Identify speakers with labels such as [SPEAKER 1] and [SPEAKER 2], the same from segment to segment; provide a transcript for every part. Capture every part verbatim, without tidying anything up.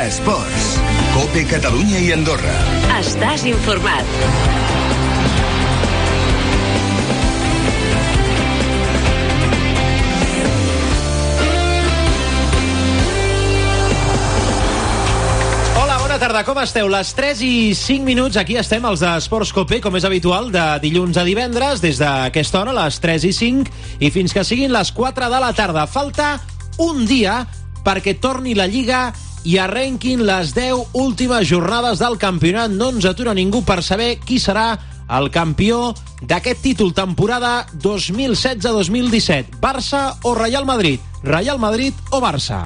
[SPEAKER 1] Esports. COPE Catalunya i Andorra.
[SPEAKER 2] Estàs informat.
[SPEAKER 3] Bona tarda, com esteu? Les tres i cinc minuts, aquí estem, els d'Esports COPE, com és habitual, de dilluns a divendres, des d'aquesta hora, les tres i cinc, i fins que siguin les quatre de la tarda. Falta un dia perquè torni la Lliga i arrenquin les deu últimes jornades del campionat. No ens atura ningú per saber qui serà el campió d'aquest títol, temporada dos mil setze dos mil disset. Barça o Real Madrid? Real Madrid o Barça?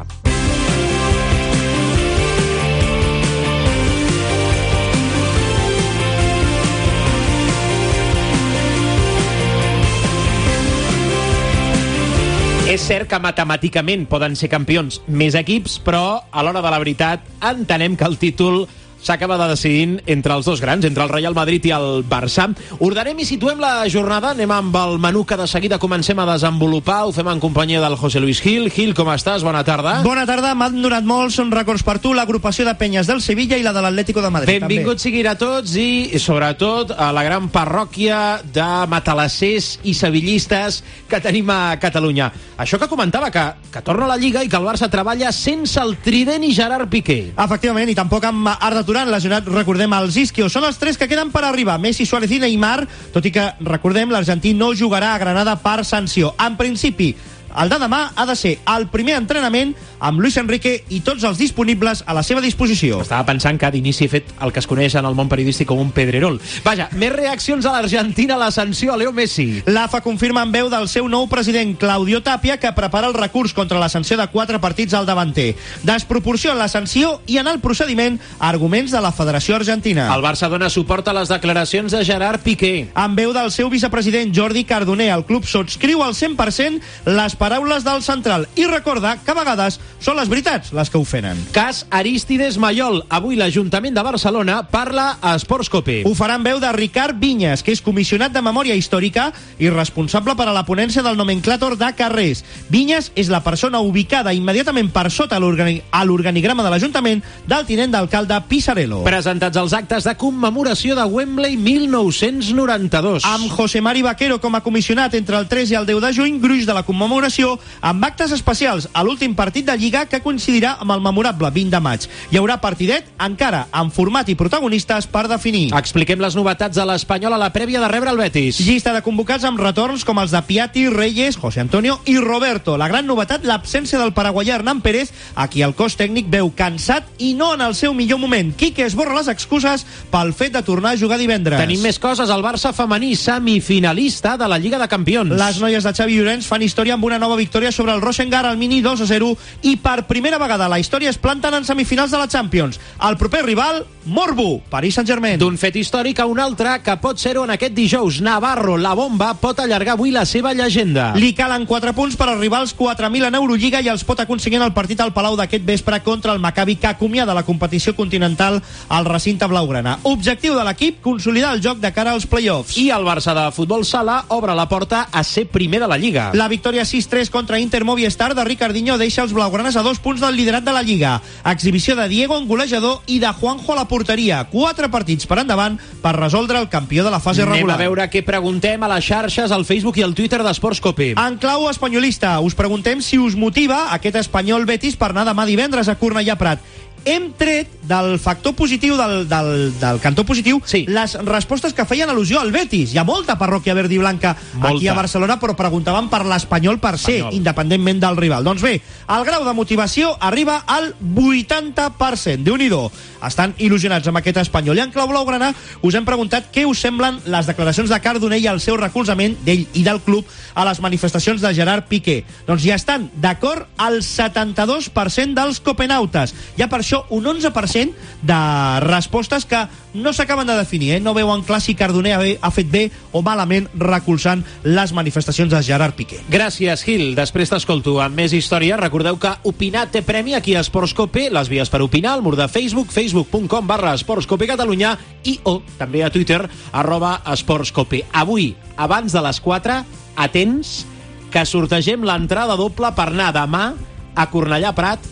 [SPEAKER 3] És cert que matemàticament poden ser campions més equips, però a l'hora de la veritat entenem que el títol s'acaba de decidint entre els dos grans, entre el Real Madrid i el Barça. Ordenem i situem la jornada, anem amb el menú que de seguida comencem a desenvolupar, ho fem en companyia del José Luis Gil. Gil, com estàs? Bona tarda.
[SPEAKER 4] Bona tarda, m'han donat molts records per tu, l'agrupació de penyes del Sevilla i la de l'Atlético de Madrid.
[SPEAKER 3] Benvinguts siguin a tots i sobretot a la gran parròquia de matalassers i sevillistes que tenim a Catalunya. Això que comentava, que, que torna a la Lliga i que el Barça treballa sense el trident i Gerard Piqué.
[SPEAKER 4] Efectivament, i tampoc amb Arda Turan, lesionat, recordem, els Isquios. Són els tres que queden per arribar, Messi, Suárez i Neymar, tot i que, recordem, l'argentí no jugarà a Granada per sanció. En principi, el de demà ha de ser el primer entrenament amb Luis Enrique i tots els disponibles a la seva disposició.
[SPEAKER 3] Estava pensant que d'inici he fet el que es coneix en el món periodístic com un pedrerol. Vaja, més reaccions a l'Argentina a la sanció a Leo Messi.
[SPEAKER 4] L'A F A confirma en veu del seu nou president, Claudio Tapia, que prepara el recurs contra la sanció de quatre partits al davanter. Desproporció en la sanció i en el procediment, arguments de la Federació Argentina.
[SPEAKER 3] El Barça dona suport a les declaracions de Gerard Piqué.
[SPEAKER 4] En veu del seu vicepresident Jordi Cardoner, el club subscriu al cent per cent les paraules del central i recorda que a vegades són les veritats les que ofenen.
[SPEAKER 3] Cas Arístides Mayol. Avui l'Ajuntament de Barcelona parla a Esports COPE.
[SPEAKER 4] Ho farà en veu de Ricard Vinyes, que és comissionat de Memòria Històrica i responsable per a la ponència del nomenclàtor de carrers. Vinyes és la persona ubicada immediatament per sota l'organi a l'organigrama de l'Ajuntament del tinent d'alcalde Pisarello.
[SPEAKER 3] Presentats els actes de commemoració de Wembley mil nou-cents noranta-dos.
[SPEAKER 4] Amb José Mari Vaquero com a comissionat entre el tres i el deu de juny, gruix de la commemoració, amb actes especials a l'últim partit de Lliga que coincidirà amb el memorable vint de maig. Hi haurà partidet encara en format i protagonistes per definir.
[SPEAKER 3] Expliquem les novetats de l'Espanyol a la prèvia de rebre el Betis.
[SPEAKER 4] Llista de convocats amb retorns com els de Piatti, Reyes, José Antonio i Roberto. La gran novetat, l'absència del paraguaià Hernán Pérez, a qui el cos tècnic veu cansat i no en el seu millor moment. Quique esborra les excuses pel fet de tornar a jugar divendres.
[SPEAKER 3] Tenim més coses. El Barça femení, semifinalista de la Lliga de Campions.
[SPEAKER 4] Les noies de Xavi Llorenç fan història amb una nova victòria sobre el Rosengar al Mini dos a zero i per primera vegada a la història es planten en semifinals de la Champions. El proper rival, Morbu, Paris Saint-Germain.
[SPEAKER 3] D'un fet històric a un altre que pot ser-ho en aquest dijous. Navarro, la bomba, pot allargar avui la seva llegenda.
[SPEAKER 4] Li calen quatre punts per arribar als quatre mil en Eurolliga i els pot aconseguir en el partit al Palau d'aquest vespre contra el Maccabi, que acomiada la competició continental al recinte blaugrana. Objectiu de l'equip, consolidar el joc de cara als play-offs.
[SPEAKER 3] I el Barça de futbol sala obre la porta a ser primer de la Lliga.
[SPEAKER 4] La victòria sis tres contra Inter Movistar de Ricardinho deixa els blaugranes a dos punts del liderat de la Lliga. Exhibició de Diego en golejador i de Juanjo a la porteria. Quatre partits per endavant per resoldre el campió de la fase
[SPEAKER 3] regular.
[SPEAKER 4] regular.
[SPEAKER 3] Anem a veure què preguntem a les xarxes, al Facebook i al Twitter d'Esports COPE.
[SPEAKER 4] En clau espanyolista, us preguntem si us motiva aquest Espanyol Betis per anar demà divendres a Cornellà Prat. Hem tret del factor positiu, del, del, del cantó positiu,
[SPEAKER 3] sí,
[SPEAKER 4] les respostes que feien al·lusió al Betis. Hi ha molta parròquia verd i blanca molta. Aquí a Barcelona, però preguntaven per l'Espanyol per ser, Espanyol. independentment del rival. Doncs bé, el grau de motivació arriba al vuitanta per cent. Déu-n'hi-do. Estan il·lusionats amb aquest Espanyol. I en clau blaugrana us hem preguntat què us semblen les declaracions de Cardoner i el seu recolzament d'ell i del club a les manifestacions de Gerard Piqué. Doncs ja estan d'acord el setanta-dos per cent dels copenautes. Ja per això un onze per cent de respostes que no s'acaben de definir, eh? No veuen clar si Cardoner ha fet bé o malament recolzant les manifestacions de Gerard Piqué.
[SPEAKER 3] Gràcies, Gil. Després t'escolto amb més història. Recordeu que opinar té premi aquí a Esports COPE, les vies per opinar, al mur de Facebook, facebook punt com barra Esports COPE Catalunya i o també a Twitter, arroba Esports COPE. Avui, abans de les quatre, atents, que sortegem l'entrada doble per anar demà a Cornellà Prat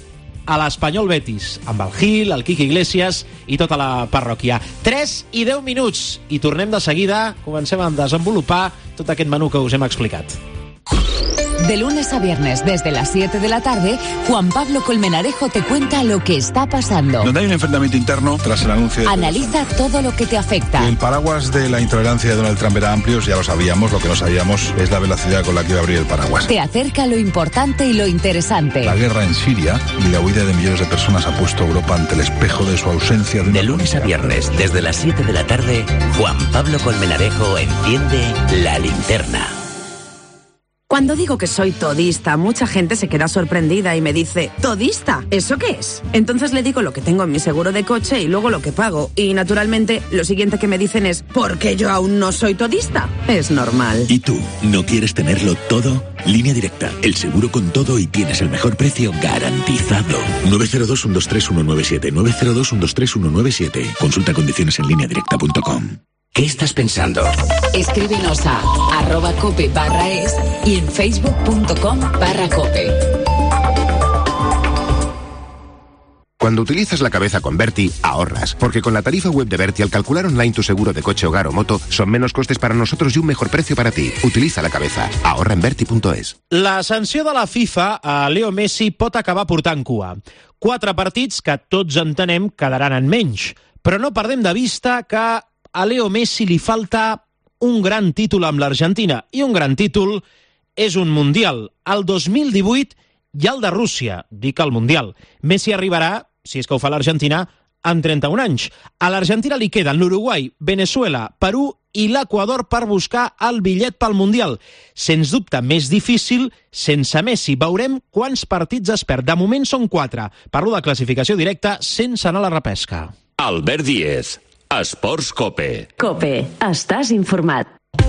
[SPEAKER 3] a l'Espanyol Betis, amb el Gil, el Quique Iglesias i tota la parròquia. tres i deu minuts i tornem de seguida. Comencem a desenvolupar tot aquest menú que us hem explicat.
[SPEAKER 2] De lunes a viernes desde las siete de la tarde, Juan Pablo Colmenarejo te cuenta lo que está pasando.
[SPEAKER 5] Donde hay un enfrentamiento interno tras el anuncio de...
[SPEAKER 2] Analiza todo lo que te afecta.
[SPEAKER 5] El paraguas de la intolerancia de Donald Trump era amplio, ya lo sabíamos. Lo que no sabíamos es la velocidad con la que iba a abrir el paraguas.
[SPEAKER 2] Te acerca lo importante y lo interesante.
[SPEAKER 5] La guerra en Siria y la huida de millones de personas ha puesto a Europa ante el espejo de su ausencia. De,
[SPEAKER 6] de lunes a viernes desde las siete de la tarde, Juan Pablo Colmenarejo enciende la linterna.
[SPEAKER 7] Cuando digo que soy todista, mucha gente se queda sorprendida y me dice, ¿todista? ¿Eso qué es? Entonces le digo lo que tengo en mi seguro de coche y luego lo que pago. Y naturalmente, lo siguiente que me dicen es, ¿por qué yo aún no soy todista? Es normal.
[SPEAKER 8] ¿Y tú, no quieres tenerlo todo? Línea Directa, el seguro con todo y tienes el mejor precio garantizado. nueve cero dos, uno dos tres, uno nueve siete, nueve cero dos, uno dos tres, uno nueve siete. Consulta condiciones en línea directa punto com.
[SPEAKER 6] ¿Qué estás pensando?
[SPEAKER 2] Escríbenos a arroba cope barra es y en facebook punto com barra cope.
[SPEAKER 9] Cuando utilizas la cabeza con Berti, ahorras, porque con la tarifa web de Berti al calcular online tu seguro de coche, hogar o moto, son menos costes para nosotros y un mejor precio para ti. Utiliza la cabeza. Ahorra en berti punto es.
[SPEAKER 3] La sanció de la FIFA a Leo Messi pot acabar portant cua. Quatre partits que tots entenem quedaran en menys, però no perdem de vista que a Leo Messi li falta un gran títol amb l'Argentina, i un gran títol és un Mundial. El dos mil divuit i el de Rússia, dic el Mundial. Messi arribarà, si és que ho fa l'Argentina, amb trenta-un anys. A l'Argentina li queden l'Uruguai, Venezuela, Perú i l'Equador per buscar el bitllet pel Mundial. Sens dubte, més difícil sense Messi. Veurem quants partits es perd. De moment són quatre. Parlo de classificació directa sense anar a la repesca.
[SPEAKER 10] Albert Díez, Esports Cope.
[SPEAKER 2] Cope, estàs informat.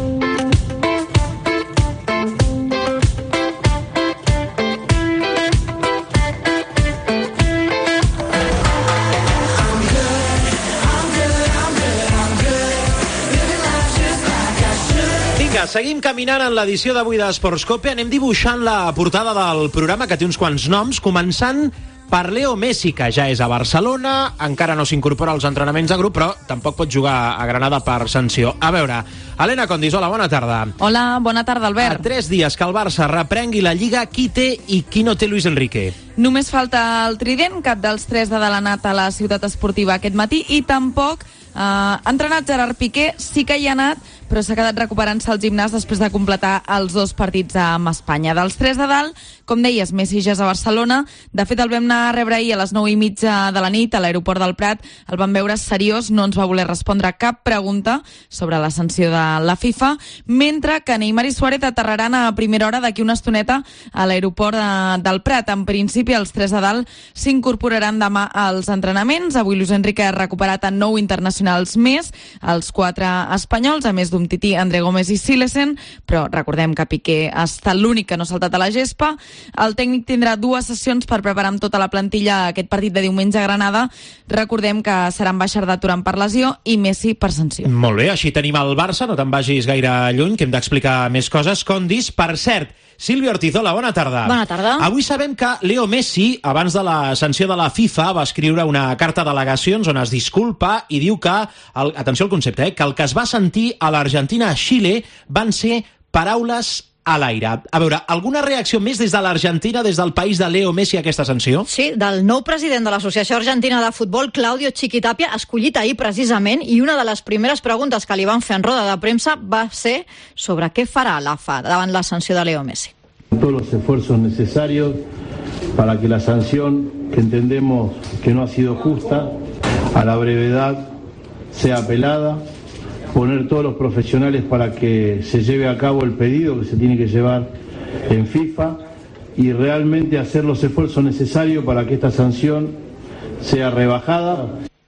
[SPEAKER 3] Vinga, seguim caminant en l'edició d'avui d'Esports Cope. Anem dibuixant la portada del programa, que té uns quants noms, començant per Leo Messi, que ja és a Barcelona, encara no s'incorpora als entrenaments de grup, però tampoc pot jugar a Granada per sanció. A veure, Helena Condis, hola, bona tarda.
[SPEAKER 11] Hola, bona tarda, Albert.
[SPEAKER 3] A tres dies que el Barça reprengui la Lliga, qui té i qui no té Luis Enrique?
[SPEAKER 11] Només falta el trident, cap dels tres de delanat a la ciutat esportiva aquest matí, i tampoc eh, ha entrenat Gerard Piqué, sí que hi ha anat, però s'ha quedat recuperant-se al gimnàs després de completar els dos partits amb Espanya. Dels tres de dalt, com deies, Messi ja és a Barcelona. De fet, el vam anar a rebre ahir a les nou i mitja de la nit a l'aeroport del Prat. El vam veure seriós, no ens va voler respondre cap pregunta sobre la sanció de la FIFA, mentre que Neymar i Suárez aterraran a primera hora d'aquí una estoneta a l'aeroport de, del Prat. En principi, els tres de dalt s'incorporaran demà als entrenaments. Avui Luis Enrique ha recuperat a nou internacionals més, els quatre espanyols, a més d'un Tití, André Gómez i Silesen, però recordem que Piqué ha estat l'únic que no ha saltat a la gespa. El tècnic tindrà dues sessions per preparar amb tota la plantilla aquest partit de diumenge a Granada. Recordem que seran Baixarda Turan per lesió i Messi per sanció.
[SPEAKER 3] Molt bé, així tenim el Barça, no te'n vagis gaire lluny, que hem d'explicar més coses. Condis, per cert, Sílvia Ortiz, hola, bona tarda.
[SPEAKER 12] Bona tarda.
[SPEAKER 3] Avui sabem que Leo Messi, abans de la sanció de la FIFA, va escriure una carta d'al·legacions on es disculpa i diu que, el, atenció al concepte, eh, que el que es va sentir a l'Argentina a Xile van ser paraules a l'aire. A veure, alguna reacció més des de l'Argentina, des del país de Leo Messi a aquesta sanció?
[SPEAKER 12] Sí, del nou president de l'Associació Argentina de Futbol, Claudio Chiquitapia, escollit ahir precisament, i una de les primeres preguntes que li van fer en roda de premsa va ser sobre què farà l'A F A davant la sanció de Leo Messi.
[SPEAKER 13] Todos los esfuerzos necesarios para que la sanción, que entendemos que no ha sido justa, a la brevedad sea apelada, poner todos los profesionales para que se lleve a cabo el pedido que se tiene que llevar en FIFA y realmente hacer los esfuerzos necesarios para que esta sanción sea rebajada.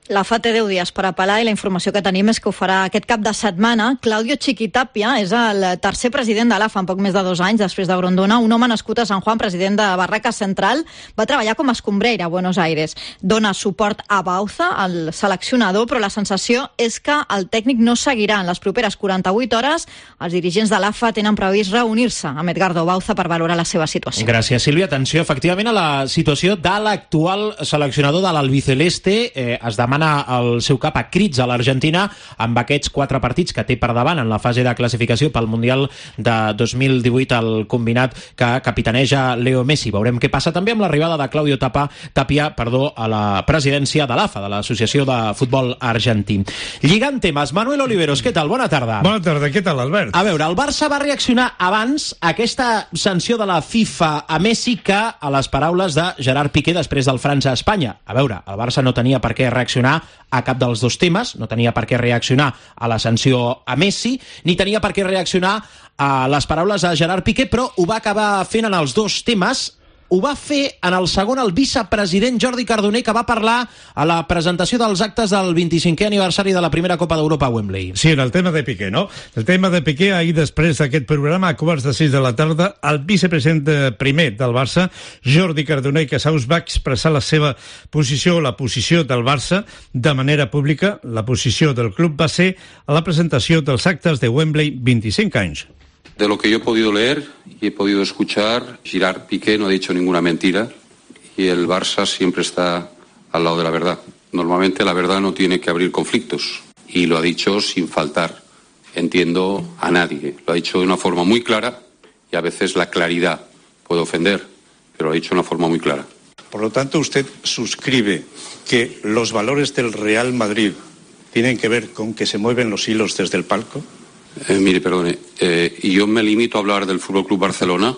[SPEAKER 12] La F A té deu dies per apel·lar i la informació que tenim és que ho farà aquest cap de setmana. Claudio Chiquitapia és el tercer president de l'A F A en poc més de dos anys després de Grondona, un home nascut a San Juan, president de Barraca Central. Va treballar com a escombrera a Buenos Aires. Dona suport a Bauza, el seleccionador, però la sensació és que el tècnic no seguirà. En les properes quaranta-vuit hores els dirigents de l'A F A tenen previst reunir-se amb Edgardo Bauza per valorar la seva situació.
[SPEAKER 3] Gràcies, Sílvia. Atenció, efectivament, a la situació de l'actual seleccionador de l'albiceleste. Eh, es demana el seu cap a crits a l'Argentina amb aquests quatre partits que té per davant en la fase de classificació pel Mundial de dos mil divuit al combinat que capitaneja Leo Messi. Veurem què passa també amb l'arribada de Claudio Tapa, Tapia perdó, a la presidència de l'A F A, de l'Associació de Futbol Argentí. Lligant temes, Manuel Oliveros, què tal? Bona tarda.
[SPEAKER 14] Bona tarda, què tal, Albert?
[SPEAKER 3] A veure, el Barça va reaccionar abans a aquesta sanció de la FIFA a Messi que a les paraules de Gerard Piqué després del França-Espanya. A veure, el Barça no tenia per què reaccionar a cap dels dos temes, no tenia per què reaccionar a la sanció a Messi, ni tenia per què reaccionar a les paraules de Gerard Piqué, però ho va acabar fent en els dos temes. Ho va fer en el segon el vicepresident Jordi Cardoner, que va parlar a la presentació dels actes del vint-i-cinquè aniversari de la primera Copa d'Europa a Wembley.
[SPEAKER 14] Sí, en el tema de Piqué, no? El tema de Piqué, ahir després d'aquest programa, a quarts de sis de la tarda, el vicepresident primer del Barça, Jordi Cardoner Casaus, va expressar la seva posició, la posició del Barça, de manera pública. La posició del club va ser a la presentació dels actes de Wembley vint-i-cinc anys.
[SPEAKER 15] De lo que yo he podido leer y he podido escuchar, Gerard Piqué no ha dicho ninguna mentira y el Barça siempre está al lado de la verdad. Normalmente la verdad no tiene que abrir conflictos y lo ha dicho sin faltar, entiendo, a nadie. Lo ha dicho de una forma muy clara y a veces la claridad puede ofender, pero lo ha dicho de una forma muy clara.
[SPEAKER 16] Por lo tanto, usted suscribe que los valores del Real Madrid tienen que ver con que se mueven los hilos desde el palco.
[SPEAKER 15] Eh, mire, perdone, eh, yo me limito a hablar del F C Barcelona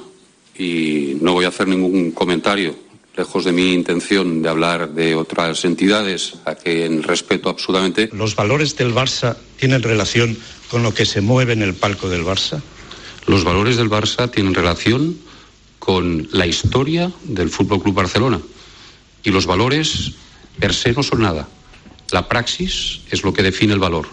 [SPEAKER 15] y no voy a hacer ningún comentario, lejos de mi intención de hablar de otras entidades a quien respeto absolutamente.
[SPEAKER 16] ¿Los valores del Barça tienen relación con lo que se mueve en el palco del Barça?
[SPEAKER 15] Los valores del Barça tienen relación con la historia del F C Barcelona y los valores per se no son nada. La praxis es lo que define el valor.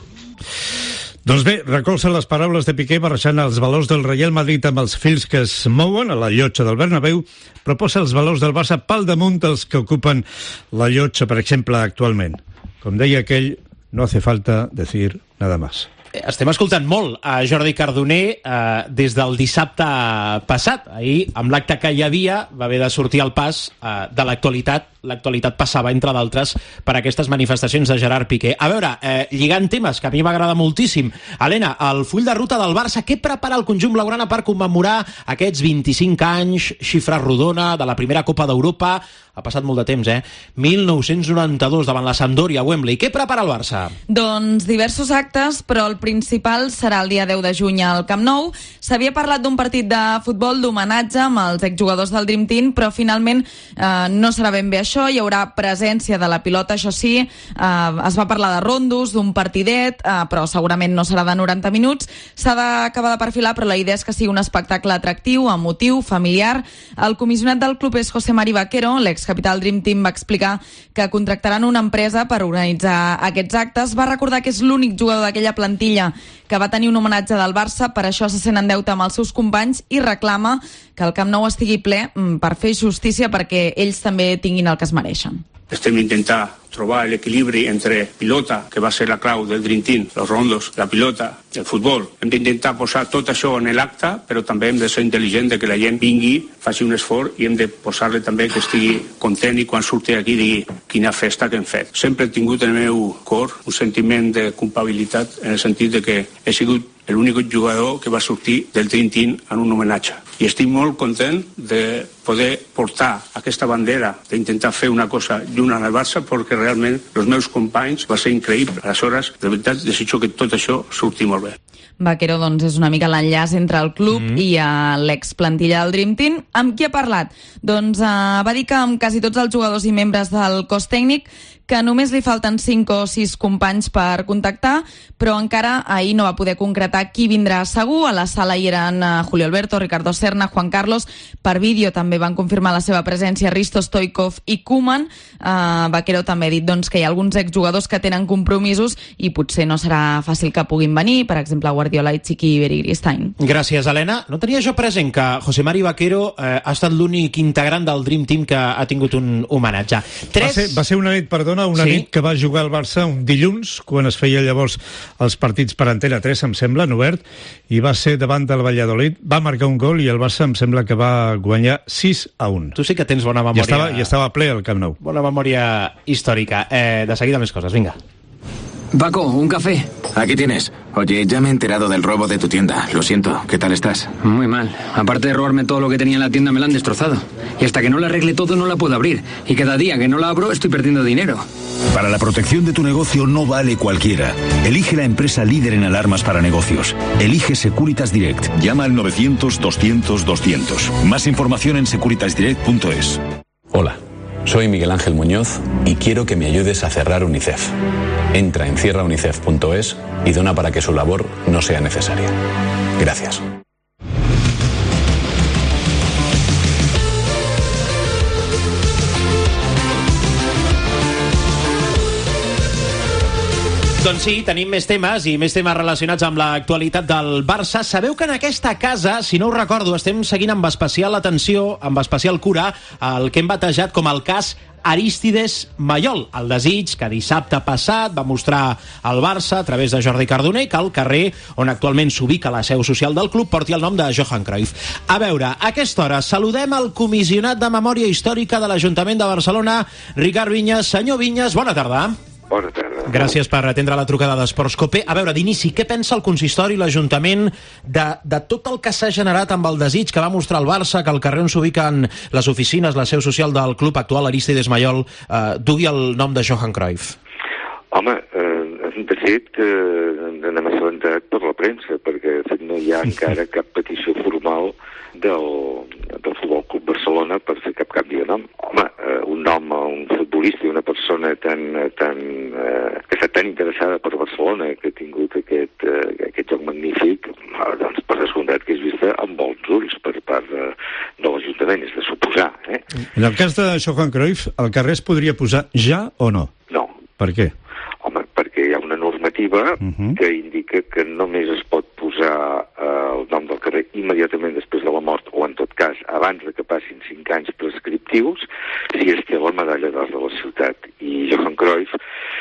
[SPEAKER 14] Doncs bé, recolza les paraules de Piqué barrejant els valors del Real Madrid amb els fils que es mouen a la llotja del Bernabéu, proposa els valors del Barça pel damunt dels que ocupen la llotja, per exemple, actualment. Com deia aquell, no hace falta decir nada más.
[SPEAKER 3] Estem escoltant molt a Jordi Cardoner eh, des del dissabte passat. Ahir, amb l'acte que hi havia, va haver de sortir al pas eh, de l'actualitat. L'actualitat passava, entre d'altres, per aquestes manifestacions de Gerard Piqué. A veure, eh, lligant temes, que a mi m'agrada moltíssim. Helena, el full de ruta del Barça, què prepara el conjunt blaugrana per commemorar aquests vint-i-cinc anys, xifra rodona, de la primera Copa d'Europa? Ha passat molt de temps, eh? mil nou-cents noranta-dos, davant la Sampdoria a Wembley. Què prepara el Barça?
[SPEAKER 11] Doncs diversos actes, però el principal serà el dia deu de juny al Camp Nou. S'havia parlat d'un partit de futbol d'homenatge amb els exjugadors del Dream Team, però finalment eh, no serà ben bé això. Hi haurà presència de la pilota, això sí. Eh, es va parlar de rondos, d'un partidet, eh, però segurament no serà de noranta minuts. S'ha d'acabar de perfilar, però la idea és que sigui un espectacle atractiu, emotiu, familiar. El comissionat del club és José Mari Vaquero, l'excapital Dream Team, va explicar que contractaran una empresa per organitzar aquests actes. Va recordar que és l'únic jugador d'aquella plantilla que va tenir un homenatge del Barça, per això se sent en deute amb els seus companys i reclama que el Camp Nou estigui ple per fer justícia perquè ells també tinguin el que es mereixen.
[SPEAKER 17] Estem intentant trobar l'equilibri entre pilota, que va ser la clau del Dream Team, els rondos, la pilota, el futbol. Hem d'intentar posar tot això en l'acte, però també hem de ser intel·ligent de que la gent vingui, faci un esforç i hem de posar-le també que estigui content i quan surti aquí digui quina festa que hem fet. Sempre he tingut en el meu cor un sentiment de culpabilitat en el sentit de que he sigut l'únic jugador que va sortir del Dream Team en un homenatge. I estic molt content de poder portar aquesta bandera, d'intentar fer una cosa lluna al Barça, perquè realment els meus companys va ser increïble. Aleshores, de veritat, desitjo que tot això surti molt bé.
[SPEAKER 11] Vaquero, doncs, és una mica l'enllaç entre el club mm. i uh, l'explantilla del Dream Team. Amb qui ha parlat? Doncs uh, va dir que amb quasi tots els jugadors i membres del cos tècnic que només li falten cinc o sis companys per contactar, però encara ahir no va poder concretar qui vindrà segur. A la sala hi eren Julio Alberto, Ricardo Serna, Juan Carlos. Per vídeo també van confirmar la seva presència Risto Stoikov i Koeman. Uh, Vaquero també ha dit doncs, que hi ha alguns exjugadors que tenen compromisos i potser no serà fàcil que puguin venir, per exemple Guardiola i Chiqui Beristain.
[SPEAKER 3] Gràcies, Helena. No tenia jo present que José Mari Vaquero eh, ha estat l'únic integrant del Dream Team que ha tingut un homenatge. Tres...
[SPEAKER 14] Va ser, va ser una nit, perdona, una sí? nit que va jugar al Barça un dilluns, quan es feia llavors els partits per Antena tres, em sembla, en obert, i va ser davant del Valladolid, va marcar un gol i el Barça em sembla que va guanyar sis a un.
[SPEAKER 3] Tu sí que tens bona memòria.
[SPEAKER 14] I estava, i estava ple al Camp Nou.
[SPEAKER 3] Bona memòria històrica. Eh, de seguida més coses, vinga.
[SPEAKER 18] Paco, un café. Aquí tienes. Oye, ya me he enterado del robo de tu tienda. Lo siento. ¿Qué tal estás?
[SPEAKER 19] Muy mal. Aparte de robarme todo lo que tenía en la tienda, me la han destrozado. Y hasta que no la arregle todo, no la puedo abrir. Y cada día que no la abro, estoy perdiendo dinero.
[SPEAKER 20] Para la protección de tu negocio no vale cualquiera. Elige la empresa líder en alarmas para negocios. Elige Securitas Direct. Llama al novecientos doscientos doscientos. Más información en securitas direct punto es.
[SPEAKER 21] Hola. Soy Miguel Ángel Muñoz y quiero que me ayudes a cerrar UNICEF. Entra en cierra unicef punto es y dona para que su labor no sea necesaria. Gracias.
[SPEAKER 3] Doncs sí, tenim més temes i més temes relacionats amb l'actualitat del Barça. Sabeu que en aquesta casa, si no ho recordo, estem seguint amb especial atenció, amb especial cura, el que hem batejat com el cas Arístides Mayol, el desig que dissabte passat va mostrar el Barça a través de Jordi Cardoner que el carrer on actualment s'ubica la seu social del club porti el nom de Johan Cruyff. A veure, a aquesta hora saludem el comissionat de Memòria Històrica de l'Ajuntament de Barcelona, Ricard Vinyes. Senyor Vinyes, bona tarda.
[SPEAKER 22] Bona tarda.
[SPEAKER 3] Gràcies per atendre la trucada d'Esports Cope. A veure, d'inici, què pensa el consistori i l'Ajuntament de, de tot el que s'ha generat amb el desig que va mostrar el Barça, que al carrer on s'ubiquen les oficines, la seu social del club actual, Arístides Mayol, eh, dugui el nom de Johan Cruyff?
[SPEAKER 22] Home, eh, de fet, eh, n'hem assabentat per la premsa, perquè de fet no hi ha encara cap petició formal del, del Futbol Club Barcelona per fer cap canvi de nom. Home, eh, un nom, un futbolista i una persona tan, tan, eh, que està tan interessada per Barcelona, que ha tingut aquest, eh, aquest joc magnífic, eh, doncs per descomptat que és vista amb bons ulls per part de, de l'Ajuntament, és de suposar. Eh?
[SPEAKER 14] En el cas de Johan Cruyff, al carrer es podria posar ja o no?
[SPEAKER 22] No.
[SPEAKER 14] Per què?
[SPEAKER 22] Home, perquè hi ha una normativa uh-huh. que indica que només es pot posar eh, el nom del carrer immediatament després de la mort, o en tot cas abans de que passin cinc anys prescriptius, si es té la medalla d'or de la ciutat. I Johan Cruyff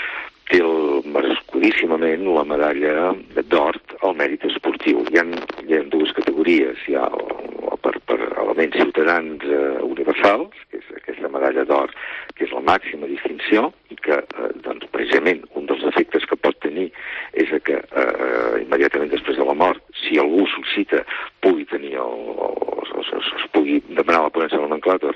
[SPEAKER 22] té el, merescudíssimament la medalla d'or al mèrit esportiu. Hi ha, hi ha dues categories. Hi ha el, el, per, per elements ciutadans eh, universals, que és aquesta medalla d'or, que és la màxima distinció, i que, eh, doncs, precisament, un dels efectes que pot tenir és que eh, immediatament després de la mort, si algú suscita, pugui tenir el, el, el, el, es pugui demanar la ponència del nomenclàtor,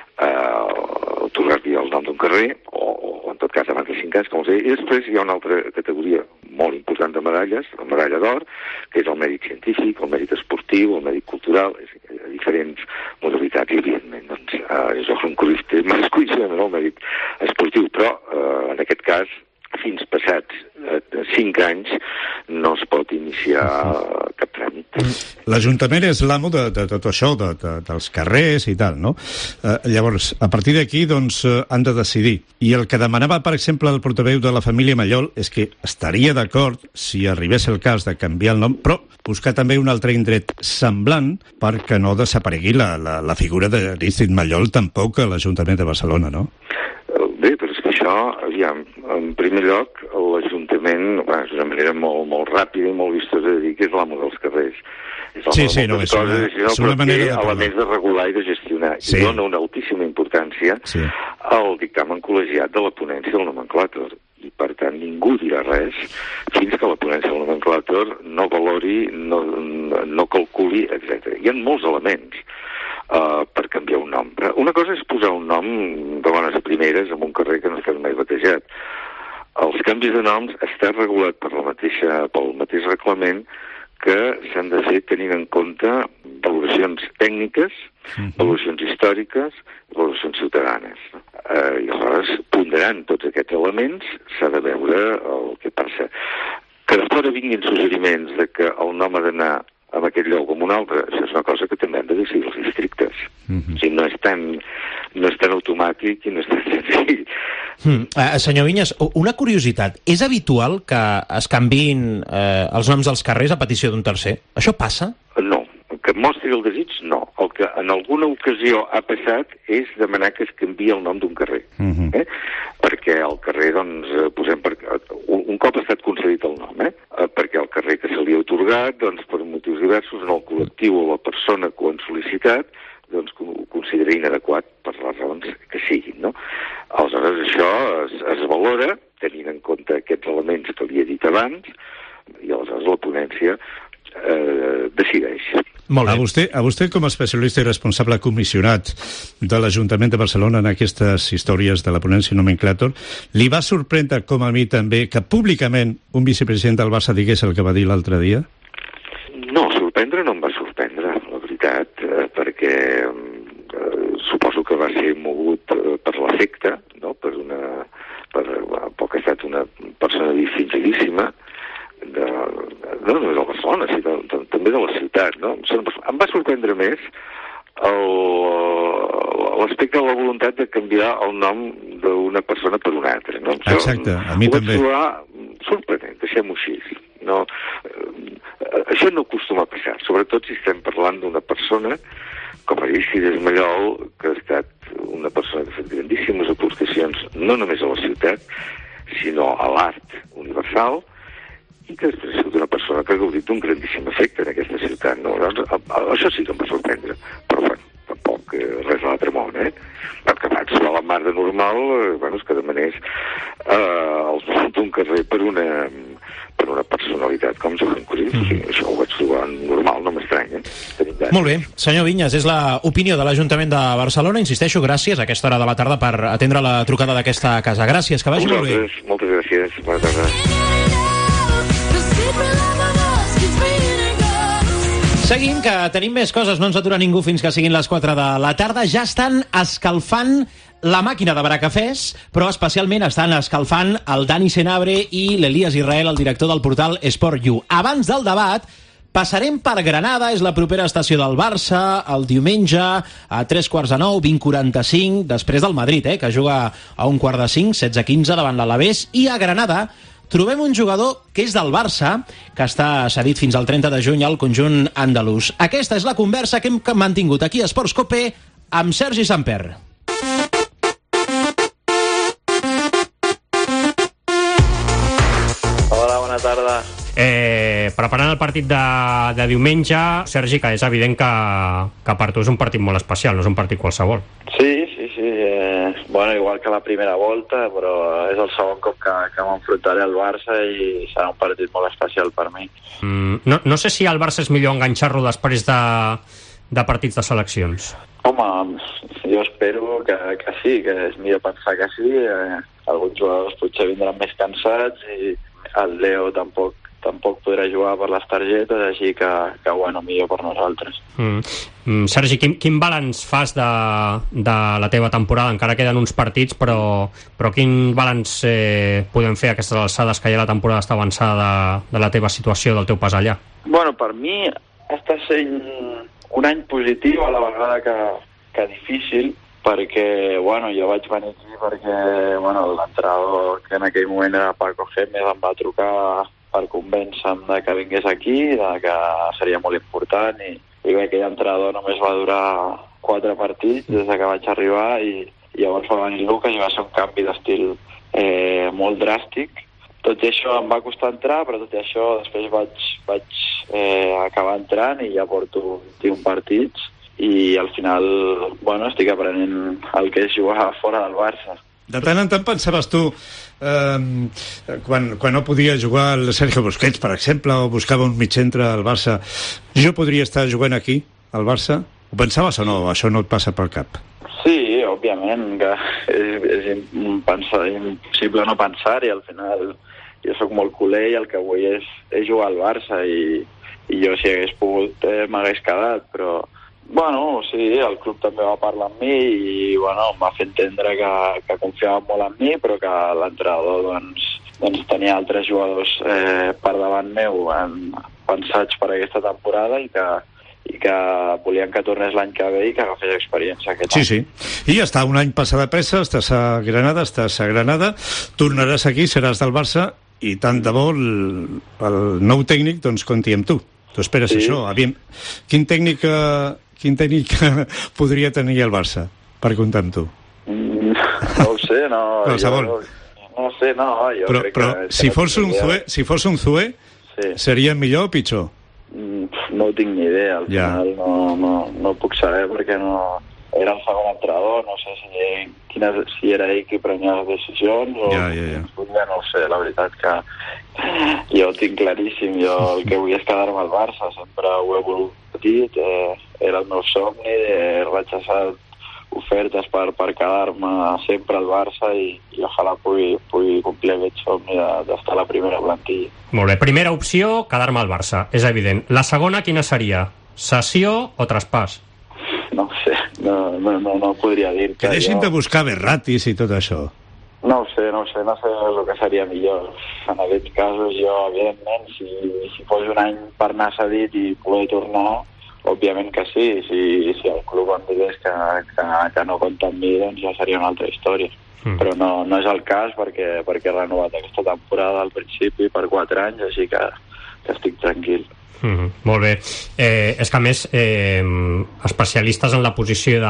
[SPEAKER 22] eh, otorgar-li el nom d'un carrer, o, o en tot cas abans de cinc anys, com us deia. I després hi ha una altra categoria molt important de medalles, la medalla d'or, que és el mèrit científic, el mèrit esportiu, el mèrit cultural, és, hi ha diferents modalitats, i evidentment, doncs, eh, Johan Cruyff té merescudíssimament el mèrit esportiu, però eh, en aquest cas, fins passats eh, cinc anys no es pot iniciar cap tràmit.
[SPEAKER 14] L'Ajuntament és l'amo de, de tot això, de, de, dels carrers i tal, no? Eh, llavors, a partir d'aquí, doncs, eh, han de decidir. I el que demanava, per exemple, el portaveu de la família Mayol és que estaria d'acord, si arribés el cas de canviar el nom, però buscar també un altre indret semblant perquè no desaparegui la, la, la figura d'Arístides Mayol tampoc a l'Ajuntament de Barcelona, no?
[SPEAKER 22] Bé, però és que això, aviam, en primer lloc, l'Ajuntament, bueno, és una manera molt, molt ràpida i molt vistosa de dir que és l'amo dels carrers. És
[SPEAKER 14] sí, sí, no, és una,
[SPEAKER 22] coses,
[SPEAKER 14] és una manera de parlar.
[SPEAKER 22] Elements de regular i de gestionar. Sí. I dona una altíssima importància sí. al dictamen col·legiat de la ponència del nomenclàtor. I, per tant, ningú dirà res fins que la ponència del nomenclàtor no valori, no, no calculi, etcètera. Hi ha molts elements Uh, per canviar un nom. Una cosa és posar un nom de bones primeres en un carrer que no està mai batejat. Els canvis de noms està regulat per la mateixa, pel mateix reglament que s'han de fer tenint en compte valoracions tècniques, uh-huh. valoracions històriques i valoracions ciutadanes. Uh, I aleshores, punt ponderant tots aquests elements, s'ha de veure el que passa. Que de fora vinguin suggeriments de que el nom ha d'anar en aquest lloc com un altre, això és una cosa que també han de decidir els districtes. Mm-hmm. O sigui, no és tan, no és tan automàtic i no és tan senzill.
[SPEAKER 3] Mm. Uh, senyor Vinyes, una curiositat. És habitual que es canviïn eh, els noms dels carrers a petició d'un tercer? Això passa?
[SPEAKER 22] No. Que mostri el desig, no. El que en alguna ocasió ha passat és demanar que es canviï el nom d'un carrer. Mm-hmm. eh? Perquè el carrer, doncs, posem per... un, un cop ha estat concedit el nom, eh? perquè el carrer que se li ha otorgat, doncs, per motius diversos, en el col·lectiu o la persona que ho han sol·licitat, doncs, ho considera inadequat per les raons que siguin, no? Aleshores, això es, es valora, tenint en compte aquests elements que li he dit abans, i aleshores la ponència eh, decideix.
[SPEAKER 14] Molt bé. A vostè, a vostè com a especialista i responsable comissionat de l'Ajuntament de Barcelona en aquestes històries de la ponència nomenclàtor, li va sorprendre, com a mi també, que públicament un vicepresident del Barça digués el que va dir l'altre dia?
[SPEAKER 22] No, sorprendre no em va sorprendre, la veritat, eh, perquè eh, suposo que va ser mogut eh, per l'efecte, no? Per una... per, poc ha estat una persona distingidíssima, de, no només de Barcelona, sinó de, de, també de la ciutat, no? Em va sorprendre més l'aspecte de la voluntat de canviar el nom d'una persona per una altra, no?
[SPEAKER 14] Exacte, a mi
[SPEAKER 22] ho
[SPEAKER 14] també.
[SPEAKER 22] Ho vaig trobar sorprenent, deixem-ho així. No, eh, això no acostuma a passar, sobretot si estem parlant d'una persona com Aristides Mallol, que ha estat una persona que ha fet grandíssimes aportacions, no només a la ciutat, sinó a l'art universal, i que després ha sigut una persona que ha gaudit d'un grandíssim efecte en aquesta ciutat. No? Doncs, això sí que em va sorprendre, però bueno, tampoc eh, res a l'altre món, eh? El que vaig trobar la mar de normal, eh, bueno, és que demanés eh, els noms d'un carrer per una, per una personalitat com Joan Cruyff. Mm -hmm. Això ho vaig trobar normal, no m'estranya.
[SPEAKER 3] Molt bé. Senyor Vinyes, és l'opinió de l'Ajuntament de Barcelona. Insisteixo, gràcies a aquesta hora de la tarda per atendre la trucada d'aquesta casa. Gràcies, que vagi molt bé.
[SPEAKER 22] Moltes gràcies. Bona tarda.
[SPEAKER 3] Seguim, que tenim més coses, no ens atura ningú fins que siguin les quatre de la tarda. Ja estan escalfant la màquina de baracafès, però especialment estan escalfant el Dani Senabre i l'Elias Israel, el director del portal Sport U. Abans del debat, passarem per Granada, és la propera estació del Barça, el diumenge a tres quarts de nou, vint quaranta-cinc, després del Madrid, eh, que juga a un quart de cinc, setze quinze, davant l'Alavés, i a Granada trobem un jugador que és del Barça, que està cedit fins al trenta de juny al conjunt andalús. Aquesta és la conversa que hem mantingut aquí a Esports Cope amb Sergi Samper.
[SPEAKER 1] Hola, bona tarda. Eh, preparant el partit de, de diumenge, Sergi, que és evident que, que per tu és un partit molt especial, no és un partit qualsevol. Sí, sí, sí. Eh, bueno, igual que la primera volta, però és el segon cop que, que m'enfrontaré al Barça i serà un partit molt especial per mi. Mm, no, no sé si al Barça és millor enganxar-lo després de, de partits de seleccions. Home, jo espero que, que sí, que és millor pensar que sí. Eh, alguns jugadors potser vindran més cansats i el Leo tampoc tampoc podrà jugar per les targetes, així que, que bueno, millor per nosaltres. Mm. Mm, Sergi, quin, quin balanç fas de, de la teva temporada? Encara queden uns partits, però, però quin balanç eh, podem fer a aquestes alçades que ja la temporada està avançada de, de la teva situació, del teu pas allà? Bueno, per mi està sent un any positiu a la vegada que, que difícil, perquè, bueno, jo vaig venir aquí perquè, bueno, l'entrenador que en aquell moment era Paco Gémez em va trucar per convèncer-me de que vingués aquí, de que seria molt important, i, i bé, aquell entrenador només va durar quatre partits des que vaig arribar, i, i llavors va venir Lucas i va ser un canvi d'estil eh, molt dràstic. Tot i això em va costar entrar, però tot i això després vaig, vaig eh, acabar entrant i ja porto vint i un partits, i al final, bueno, estic aprenent el que és jugar fora del Barça.
[SPEAKER 14] De tant en tant pensaves tu, eh, quan, quan no podia jugar el Sergio Busquets, per exemple, o buscava un mig centre al Barça, jo podria estar jugant aquí, al Barça? Ho pensaves o no? Això no et passa pel cap?
[SPEAKER 1] Sí, òbviament, que és, és impensar, impossible no pensar, i al final jo sóc molt culer i el que vull és, és jugar al Barça, i, i jo si hagués pogut eh, m'hagués quedat, però
[SPEAKER 4] Bueno, sí, el club també va parlar amb mi i bueno, em va fer entendre que, que confiava molt en mi, però que l'entrenador doncs, doncs tenia altres jugadors eh, per davant meu en, pensats per aquesta temporada i que, i que volien que tornés l'any que ve i que agafés experiència aquest
[SPEAKER 14] sí,
[SPEAKER 4] any.
[SPEAKER 14] Sí, sí. I ja està, un any passat de pressa, estàs a Granada, estàs a Granada, tornaràs aquí, seràs del Barça i tant de bo el, el nou tècnic doncs compti amb tu. Tu esperes sí. Això. Aviam, quin tècnic... Eh, quin tècnic podria tenir el Barça per comptar amb tu?
[SPEAKER 4] Mm, no ho sé, no.
[SPEAKER 14] Qualsevol.
[SPEAKER 4] Jo, no sé, no. Jo
[SPEAKER 14] però
[SPEAKER 4] crec
[SPEAKER 14] però
[SPEAKER 4] que,
[SPEAKER 14] si,
[SPEAKER 4] que
[SPEAKER 14] fos un Zue, si fos un Zue, sí. Seria millor o pitjor?
[SPEAKER 4] Mm, no ho tinc ni idea. Al ja. final no, no, no puc saber perquè no... Era el segon entrenador, no sé si, quina, si era ell qui prenia les decisions o...
[SPEAKER 14] Ja, ja, ja.
[SPEAKER 4] ja no ho sé, la veritat que jo ho tinc claríssim. Jo el que vull és quedar-me al Barça, sempre ho he volgut dit, eh, era el meu somni, he rechazat ofertes per, per quedar-me sempre al Barça i, i ojalà pugui, pugui complir aquest somni d'estar a la primera plantilla.
[SPEAKER 1] Molt bé, primera opció, quedar-me al Barça, és evident. La segona, quina seria? Cessió o traspàs?
[SPEAKER 4] No sé, no, no, no, no podria dir
[SPEAKER 14] que, que deixin jo... de buscar berratis i tot això.
[SPEAKER 4] No ho sé, no ho sé, no sé el que seria millor. En aquests casos jo, evidentment, si, si fos un any per anar cedit i poder tornar, òbviament que sí. Si, si el club em digués que, que, que no compta amb mi, doncs ja seria una altra història. Mm. Però no, no és el cas perquè, perquè he renovat aquesta temporada al principi per quatre anys, així que, que estic tranquil.
[SPEAKER 1] Mm-hmm. Molt bé. Eh, és que a més eh, especialistes en la posició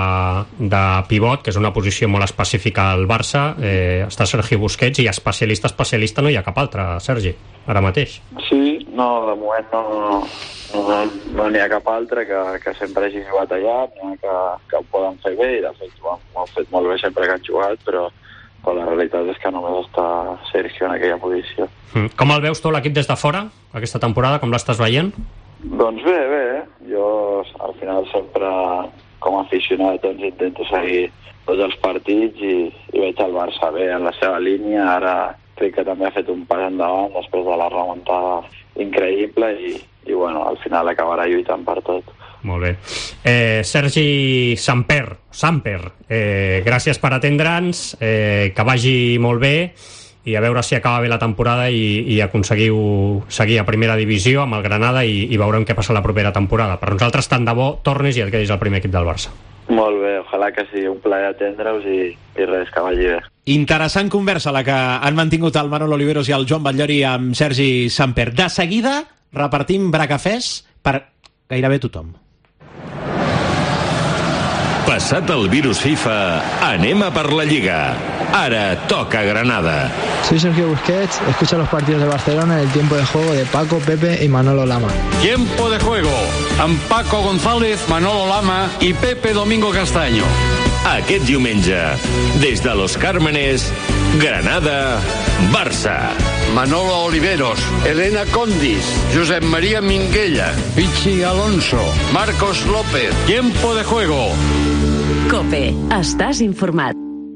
[SPEAKER 1] de, de pivot, que és una posició molt específica al Barça, eh, està Sergi Busquets i especialista especialista no hi ha cap altre, Sergi, ara mateix.
[SPEAKER 4] Sí, no, de moment no no, no, no n'hi ha cap altre que, que sempre hagi jugat allà, n'hi ha que, que ho poden fer bé i de fet ho han, ho han fet molt bé sempre que han jugat, però però la realitat és que només està Sergio en aquella posició.
[SPEAKER 1] Mm. Com el veus tu l'equip des de fora, aquesta temporada, com l'estàs veient?
[SPEAKER 4] Doncs bé, bé, jo al final sempre com a aficionat doncs intento seguir tots els partits i, i veig el Barça bé en la seva línia, ara crec que també ha fet un pas endavant després de la remuntada increïble i, i bueno, al final acabarà lluitant per tot.
[SPEAKER 1] Molt bé. Eh, Sergi Samper, Samper, eh, gràcies per atendre'ns, eh, que vagi molt bé i a veure si acaba bé la temporada i, i aconseguiu seguir a primera divisió amb el Granada i, i veurem què passa la propera temporada. Per nosaltres, tant de bo, tornis i et quedis al primer equip del Barça.
[SPEAKER 4] Molt bé, ojalà que sigui un plaer atendre-us i, i res, que vagi bé.
[SPEAKER 3] Interessant conversa la que han mantingut el Manolo Oliveros i el Joan Batllori amb Sergi Samper. De seguida repartim bracafès per gairebé tothom.
[SPEAKER 10] Passat el virus FIFA, anem a per la Lliga. Ara toca Granada.
[SPEAKER 5] Soy Sergio Busquets, escucha los partidos de Barcelona en el tiempo de juego de Paco, Pepe y Manolo Lama.
[SPEAKER 23] Tiempo de juego amb Paco González, Manolo Lama i Pepe Domingo Castaño.
[SPEAKER 10] Aquest diumenge, des de Los Cármenes, Granada, Barça.
[SPEAKER 23] Manolo Oliveros, Elena Condis, Josep María Minguella, Pichi Alonso, Marcos López. Tiempo de juego.
[SPEAKER 2] COPE. Estàs informat.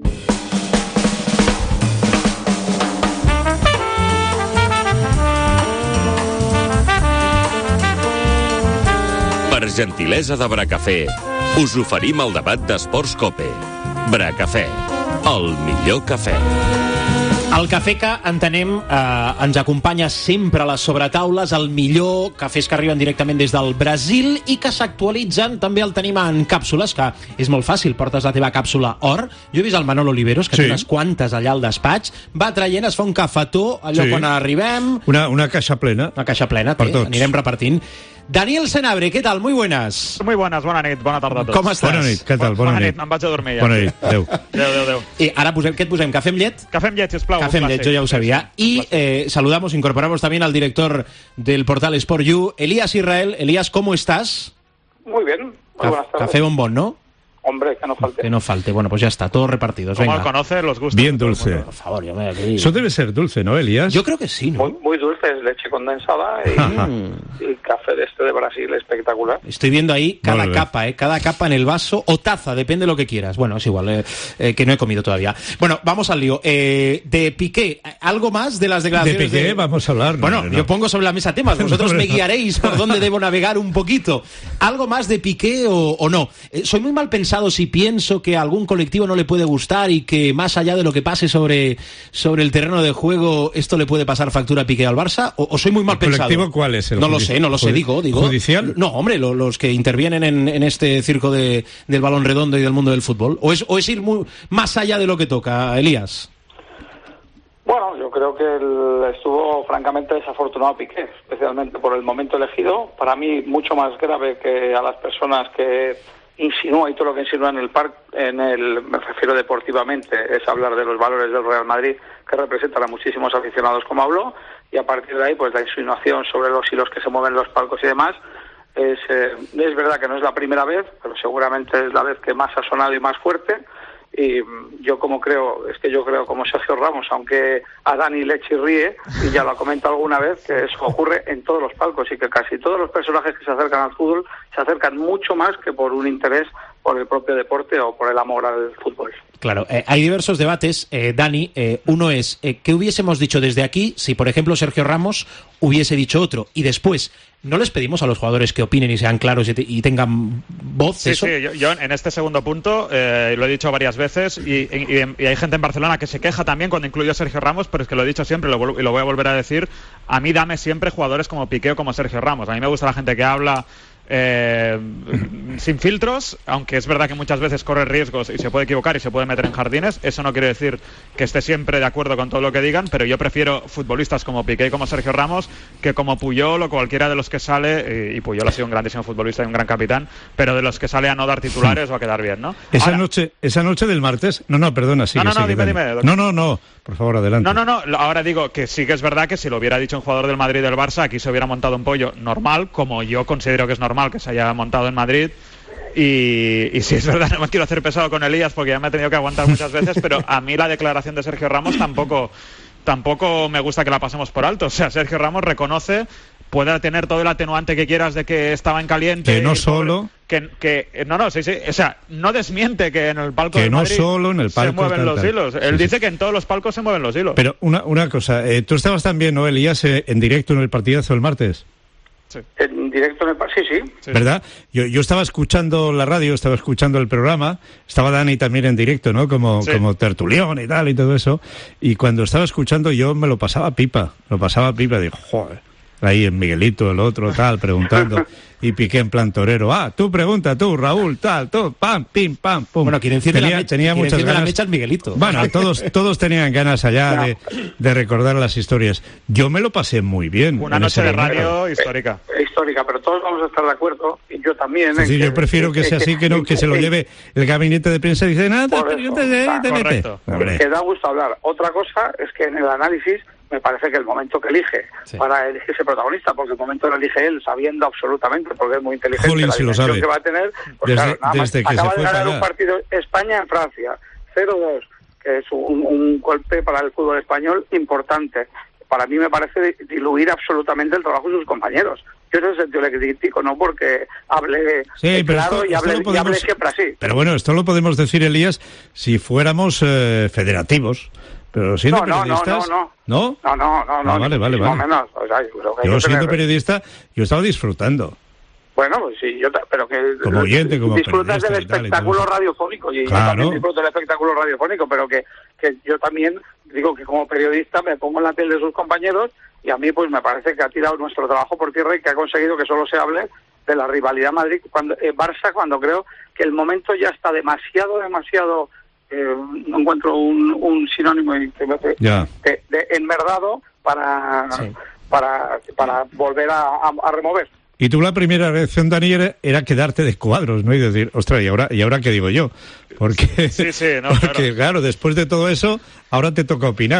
[SPEAKER 10] Per gentilesa de Bracafé, us oferim el debat d'Esports COPE. Bracafé, el millor cafè.
[SPEAKER 3] El cafè que entenem eh, ens acompanya sempre a les sobretaules, el millor cafès que arriben directament des del Brasil i que s'actualitzen, també el tenim en càpsules, que és molt fàcil, portes la teva càpsula or. Jo he vist el Manolo Oliveros, que sí. Té unes quantes allà al despatx, va traient, es fa un cafetó, allò sí. Quan arribem...
[SPEAKER 14] Una, una caixa plena.
[SPEAKER 3] Una caixa plena, té, anirem repartint. Daniel Senabre, ¿qué tal? Muy buenas.
[SPEAKER 24] Muy buenas, bona nit, bona tarda a tots.
[SPEAKER 3] Com estàs?
[SPEAKER 14] Bona nit, què tal? Bona, bona nit.
[SPEAKER 24] nit. Em vaig a dormir ja.
[SPEAKER 14] Bona nit, adéu.
[SPEAKER 24] Adéu, adéu, adéu.
[SPEAKER 3] I ara posem, què et posem? Café amb llet?
[SPEAKER 24] Café amb llet, sisplau.
[SPEAKER 3] Café amb llet, yo ya lo sabía. Y eh, saludamos, incorporamos también al director del portal Sport You, Elías Israel. Elías, ¿cómo estás?
[SPEAKER 25] Muy bien, muy
[SPEAKER 3] Ca
[SPEAKER 25] buenas tardes.
[SPEAKER 3] Café bombón, ¿no?
[SPEAKER 25] Hombre, que no falte.
[SPEAKER 3] Que no falte. Bueno, pues ya está, todos repartidos.
[SPEAKER 24] ¿Cómo
[SPEAKER 3] Venga.
[SPEAKER 24] lo conoces? Los gustos.
[SPEAKER 14] Bien dulce.
[SPEAKER 3] Por favor, yo me aquí.
[SPEAKER 14] Eso debe ser dulce, ¿no, Elías?
[SPEAKER 3] Yo creo que sí, ¿no?
[SPEAKER 25] Muy, muy dulce, es leche condensada y, y café de este de Brasil espectacular.
[SPEAKER 3] Estoy viendo ahí cada vale. capa, ¿eh? Cada capa en el vaso o taza, depende de lo que quieras. Bueno, es igual, eh, eh, que no he comido todavía. Bueno, vamos al lío. Eh, de Piqué, ¿algo más de las declaraciones?
[SPEAKER 14] De Piqué
[SPEAKER 3] de...
[SPEAKER 14] vamos a hablar. No,
[SPEAKER 3] bueno,
[SPEAKER 14] no.
[SPEAKER 3] yo pongo sobre la mesa temas, vosotros me guiaréis por dónde debo navegar un poquito. ¿Algo más de Piqué o, o no? Eh, soy muy mal pensado si pienso que a algún colectivo no le puede gustar y que más allá de lo que pase sobre, sobre el terreno de juego, esto le puede pasar factura a Piqué al Barça, o, o soy muy mal
[SPEAKER 14] ¿El
[SPEAKER 3] pensado.
[SPEAKER 14] colectivo cuál es? El
[SPEAKER 3] no lo sé, no lo sé, digo, digo.
[SPEAKER 14] ¿Judicial?
[SPEAKER 3] No, hombre, lo, los que intervienen en, en este circo de, del balón redondo y del mundo del fútbol. ¿O es, o es ir muy, más allá de lo que toca, Elías?
[SPEAKER 25] Bueno, yo creo que el, estuvo francamente desafortunado Piqué, especialmente por el momento elegido. Para mí, mucho más grave que a las personas que insinúa y todo lo que insinúa en el parque, en el, me refiero deportivamente, es hablar de los valores del Real Madrid que representan a muchísimos aficionados, como habló, y a partir de ahí, pues la insinuación sobre los hilos que se mueven en los palcos y demás. Es, eh, es verdad que no es la primera vez, pero seguramente es la vez que más ha sonado y más fuerte. Y yo como creo, es que yo creo como Sergio Ramos, aunque a Dani le chirríe, y ya lo comento alguna vez, que eso ocurre en todos los palcos y que casi todos los personajes que se acercan al fútbol se acercan mucho más que por un interés por el propio deporte o por el amor al fútbol.
[SPEAKER 3] Claro, eh, hay diversos debates, eh, Dani. Eh, uno es, eh, ¿qué hubiésemos dicho desde aquí si, por ejemplo, Sergio Ramos hubiese dicho otro? Y después, ¿no les pedimos a los jugadores que opinen y sean claros y, te, y tengan voz?
[SPEAKER 24] Sí,
[SPEAKER 3] eso?
[SPEAKER 24] sí, yo, yo en este segundo punto, eh, lo he dicho varias veces, y, y, y hay gente en Barcelona que se queja también cuando incluyo a Sergio Ramos, pero es que lo he dicho siempre lo, y lo voy a volver a decir, a mí dame siempre jugadores como Piqué o como Sergio Ramos. A mí me gusta la gente que habla... Eh, sin filtros, aunque es verdad que muchas veces corre riesgos y se puede equivocar y se puede meter en jardines. Eso no quiere decir que esté siempre de acuerdo con todo lo que digan, pero yo prefiero futbolistas como Piqué y como Sergio Ramos que como Puyol o cualquiera de los que sale, y Puyol ha sido un grandísimo futbolista y un gran capitán, pero de los que sale a no dar titulares o a quedar bien, ¿no?
[SPEAKER 14] Esa
[SPEAKER 24] Ahora,
[SPEAKER 14] noche esa noche del martes, no, no, perdona, sigue,
[SPEAKER 24] no, no, no,
[SPEAKER 14] sigue,
[SPEAKER 24] dime, dime,
[SPEAKER 14] no, no, no, por favor, adelante.
[SPEAKER 24] No, no, no, ahora digo que sí que es verdad que si lo hubiera dicho un jugador del Madrid y del Barça, aquí se hubiera montado un pollo normal, como yo considero que es normal que se haya montado en Madrid. Y, y sí, es verdad, no me quiero hacer pesado con Elías porque ya me he tenido que aguantar muchas veces, pero a mí la declaración de Sergio Ramos tampoco, tampoco me gusta que la pasemos por alto. O sea, Sergio Ramos reconoce, puede tener todo el atenuante que quieras de que estaba en caliente.
[SPEAKER 14] Que no solo...
[SPEAKER 24] Que, que no, no, sí, sí, o sea, no desmiente que en el palco
[SPEAKER 14] que
[SPEAKER 24] de
[SPEAKER 14] no
[SPEAKER 24] Madrid
[SPEAKER 14] solo en el palco
[SPEAKER 24] se mueven
[SPEAKER 14] tal,
[SPEAKER 24] los
[SPEAKER 14] tal.
[SPEAKER 24] hilos. Él
[SPEAKER 14] sí,
[SPEAKER 24] dice
[SPEAKER 14] sí.
[SPEAKER 24] que en todos los palcos se mueven los hilos.
[SPEAKER 14] Pero una, una cosa, eh, tú estabas también, ¿no, Elías, eh, en directo en el partidazo el martes?
[SPEAKER 25] Sí. En directo en el sí, sí, sí.
[SPEAKER 14] ¿Verdad? Yo, yo estaba escuchando la radio, estaba escuchando el programa, estaba Dani también en directo, ¿no? Como, sí. como tertulión y tal y todo eso. Y cuando estaba escuchando yo me lo pasaba pipa, lo pasaba pipa, digo, joder, ahí en Miguelito, el otro, tal, preguntando. Y Piqué en plan torero. Ah, tú pregunta, tú, Raúl, tal, tú, pam, pim, pam, pum.
[SPEAKER 3] Bueno, quien enciende
[SPEAKER 14] tenía,
[SPEAKER 3] la mecha,
[SPEAKER 14] tenía
[SPEAKER 3] quien
[SPEAKER 14] muchas
[SPEAKER 3] enciende
[SPEAKER 14] ganas.
[SPEAKER 3] la mecha es Miguelito.
[SPEAKER 14] Bueno, todos, todos tenían ganas allá no. de, de recordar las historias. Yo me lo pasé muy bien.
[SPEAKER 24] Una noche de radio histórica.
[SPEAKER 25] Eh, histórica, pero todos vamos a estar de acuerdo, y yo también.
[SPEAKER 14] Sí, sí,
[SPEAKER 25] en
[SPEAKER 14] yo
[SPEAKER 25] que,
[SPEAKER 14] prefiero que, que sea así, que no que se lo lleve el gabinete de prensa y dice, nada, pero yo te, te, te mete.
[SPEAKER 25] Que da gusto hablar. Otra cosa es que en el análisis me parece que el momento que elige sí. para elegirse protagonista, porque el momento lo elige él sabiendo absolutamente, porque es muy inteligente,
[SPEAKER 14] Jolín,
[SPEAKER 25] la
[SPEAKER 14] si
[SPEAKER 25] dimensión
[SPEAKER 14] lo sabe.
[SPEAKER 25] que va a tener, pues
[SPEAKER 14] desde,
[SPEAKER 25] claro, nada más,
[SPEAKER 14] desde que
[SPEAKER 25] acaba
[SPEAKER 14] se fue
[SPEAKER 25] de ganar
[SPEAKER 14] para
[SPEAKER 25] un partido España en Francia, cero dos, que es un, un golpe para el fútbol español importante. Para mí me parece diluir absolutamente el trabajo de sus compañeros. Yo en ese sentido le critico, no porque hable
[SPEAKER 14] sí,
[SPEAKER 25] claro
[SPEAKER 14] esto,
[SPEAKER 25] y, hable,
[SPEAKER 14] podemos,
[SPEAKER 25] y hable siempre así.
[SPEAKER 14] Pero bueno, esto lo podemos decir, Elías, si fuéramos eh, federativos. Pero siendo
[SPEAKER 25] no, no,
[SPEAKER 14] periodistas...
[SPEAKER 25] No,
[SPEAKER 14] no,
[SPEAKER 25] no, no. No, no, no.
[SPEAKER 14] Ah, vale, vale, vale.
[SPEAKER 25] Menos. O sea, yo
[SPEAKER 14] yo
[SPEAKER 25] yo
[SPEAKER 14] siendo
[SPEAKER 25] tener...
[SPEAKER 14] periodista, yo estaba disfrutando.
[SPEAKER 25] Bueno, pues sí, yo pero que...
[SPEAKER 14] Como oyente, como
[SPEAKER 25] disfrutas del
[SPEAKER 14] y tal,
[SPEAKER 25] espectáculo
[SPEAKER 14] y
[SPEAKER 25] radiofónico, y
[SPEAKER 14] claro.
[SPEAKER 25] yo también disfruto del espectáculo radiofónico, pero que, que yo también digo que como periodista me pongo en la piel de sus compañeros, y a mí pues me parece que ha tirado nuestro trabajo por tierra y que ha conseguido que solo se hable de la rivalidad Madrid cuando eh, Barça, cuando creo que el momento ya está demasiado, demasiado... Eh, no encuentro un, un sinónimo de, de, de enmerdado para, sí. para, para volver a, a, a remover.
[SPEAKER 14] Y tú la primera reacción, Dani, era, era quedarte de cuadros, ¿no? Y decir, ostras, ¿y ahora, ¿y ahora qué digo yo? Porque,
[SPEAKER 24] sí, sí, no,
[SPEAKER 14] porque claro. claro, después de todo eso, ahora te toca opinar.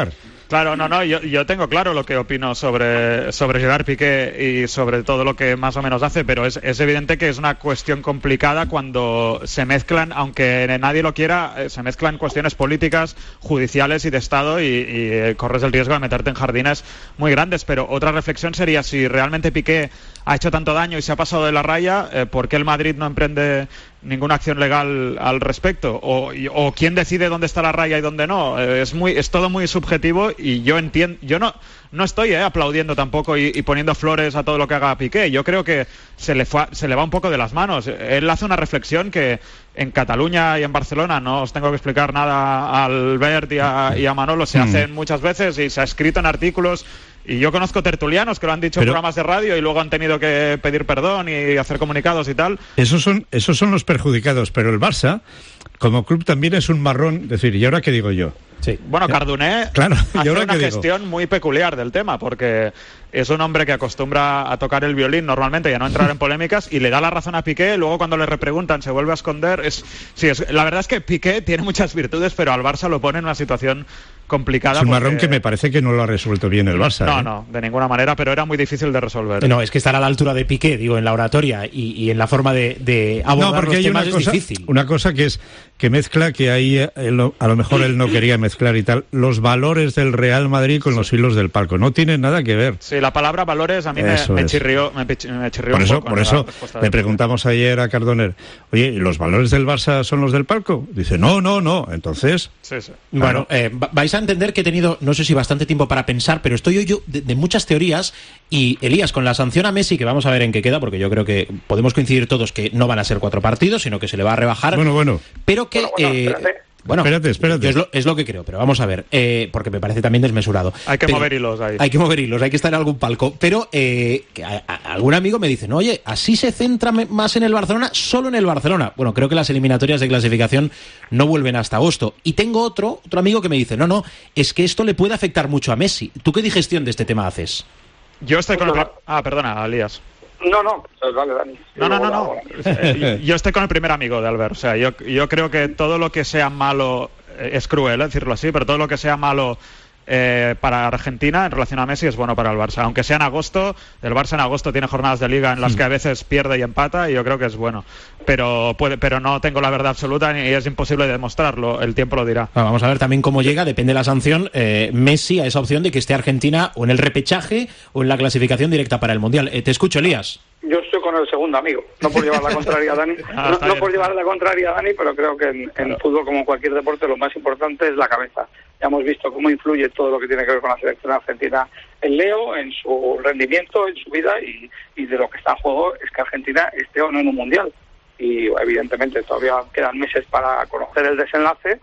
[SPEAKER 24] Claro, no, no, yo, yo tengo claro lo que opino sobre, sobre Gerard Piqué y sobre todo lo que más o menos hace, pero es, es evidente que es una cuestión complicada cuando se mezclan, aunque nadie lo quiera, se mezclan cuestiones políticas, judiciales y de Estado y, y eh, corres el riesgo de meterte en jardines muy grandes. Pero otra reflexión sería si realmente Piqué ha hecho tanto daño y se ha pasado de la raya, eh, ¿por qué el Madrid no emprende ninguna acción legal al respecto? O, y, o quién decide dónde está la raya y dónde no. Eh, es muy, es todo muy subjetivo y yo entiendo, yo no, no estoy eh, aplaudiendo tampoco y, y poniendo flores a todo lo que haga Piqué. Yo creo que se le, fue, se le va un poco de las manos. Él hace una reflexión que en Cataluña y en Barcelona, no os tengo que explicar nada a Albert y a, y a Manolo, se mm. hacen muchas veces y se ha escrito en artículos. Y yo conozco tertulianos que lo han dicho pero, en programas de radio y luego han tenido que pedir perdón y hacer comunicados y tal.
[SPEAKER 14] Esos son, esos son los perjudicados, pero el Barça, como club, también es un marrón. Es decir, ¿y ahora qué digo yo?
[SPEAKER 24] Sí. Bueno, Carduné
[SPEAKER 14] claro,
[SPEAKER 24] hace
[SPEAKER 14] ahora
[SPEAKER 24] una gestión digo? muy peculiar del tema, porque es un hombre que acostumbra a tocar el violín normalmente y a no entrar en polémicas, y le da la razón a Piqué. Luego cuando le repreguntan se vuelve a esconder. Es, sí, es, la verdad es que Piqué tiene muchas virtudes, pero al Barça lo pone en una situación complicada.
[SPEAKER 14] Es un
[SPEAKER 24] porque...
[SPEAKER 14] marrón que me parece que no lo ha resuelto bien el Barça.
[SPEAKER 24] No,
[SPEAKER 14] ¿eh?
[SPEAKER 24] no, de ninguna manera, pero era muy difícil de resolver.
[SPEAKER 3] No, es que estar a la altura de Piqué, digo, en la oratoria y, y en la forma de, de abordar
[SPEAKER 14] no, porque
[SPEAKER 3] los
[SPEAKER 14] hay
[SPEAKER 3] temas
[SPEAKER 14] una
[SPEAKER 3] es
[SPEAKER 14] cosa,
[SPEAKER 3] difícil.
[SPEAKER 14] Una cosa que es que mezcla, que ahí él, a lo mejor él no quería mezclar y tal, los valores del Real Madrid con los hilos del palco. No tienen nada que ver.
[SPEAKER 24] Sí, la palabra valores a mí me, me chirrió, me, me chirrió
[SPEAKER 14] por
[SPEAKER 24] un
[SPEAKER 14] eso,
[SPEAKER 24] poco.
[SPEAKER 14] Por eso le preguntamos ayer a Cardoner, oye, ¿y los valores del Barça son los del palco? Dice, no, no, no. Entonces...
[SPEAKER 24] Sí, sí.
[SPEAKER 3] Bueno, eh, vais a entender que he tenido, no sé si bastante tiempo para pensar, pero estoy yo de, de muchas teorías. Y Elías, con la sanción a Messi, que vamos a ver en qué queda, porque yo creo que podemos coincidir todos que no van a ser cuatro partidos, sino que se le va a rebajar.
[SPEAKER 14] Bueno, bueno.
[SPEAKER 3] Pero que...
[SPEAKER 25] Bueno, bueno,
[SPEAKER 3] eh, Bueno,
[SPEAKER 14] espérate, espérate.
[SPEAKER 3] Es lo, es lo que creo, pero vamos a ver, eh, porque me parece también desmesurado.
[SPEAKER 24] Hay que
[SPEAKER 3] pero,
[SPEAKER 24] mover hilos ahí.
[SPEAKER 3] Hay que mover hilos, hay que estar en algún palco. Pero eh, que a, a, algún amigo me dice, no, oye, así se centra más en el Barcelona, solo en el Barcelona. Bueno, creo que las eliminatorias de clasificación no vuelven hasta agosto. Y tengo otro, otro amigo que me dice, no, no, es que esto le puede afectar mucho a Messi. ¿Tú qué digestión de este tema haces?
[SPEAKER 24] Yo estoy con el... Ah, perdona, Elías.
[SPEAKER 25] No, no, pues vale, Dani.
[SPEAKER 24] No, no, no, no. Eh, yo estoy con el primer amigo de Albert. O sea, yo, yo creo que todo lo que sea malo, eh, es cruel eh, decirlo así, pero todo lo que sea malo eh, para Argentina en relación a Messi es bueno para el Barça. Aunque sea en agosto, el Barça en agosto tiene jornadas de liga en las que a veces pierde y empata, y yo creo que es bueno. Pero puede, pero no tengo la verdad absoluta y es imposible demostrarlo. El tiempo lo dirá.
[SPEAKER 3] Bueno, vamos a ver también cómo llega, depende de la sanción, eh, Messi a esa opción de que esté Argentina o en el repechaje o en la clasificación directa para el Mundial. Eh, te escucho, Elías.
[SPEAKER 25] Yo estoy con el segundo amigo, no por llevar la contraria a Dani,
[SPEAKER 24] ah,
[SPEAKER 25] no, no por llevar la contraria a Dani, pero creo que en, en fútbol, como en cualquier deporte, lo más importante es la cabeza. Ya hemos visto cómo influye todo lo que tiene que ver con la selección argentina en Leo, en su rendimiento, en su vida, y, y de lo que está en juego es que Argentina esté o no en un mundial. Y evidentemente todavía quedan meses para conocer el desenlace,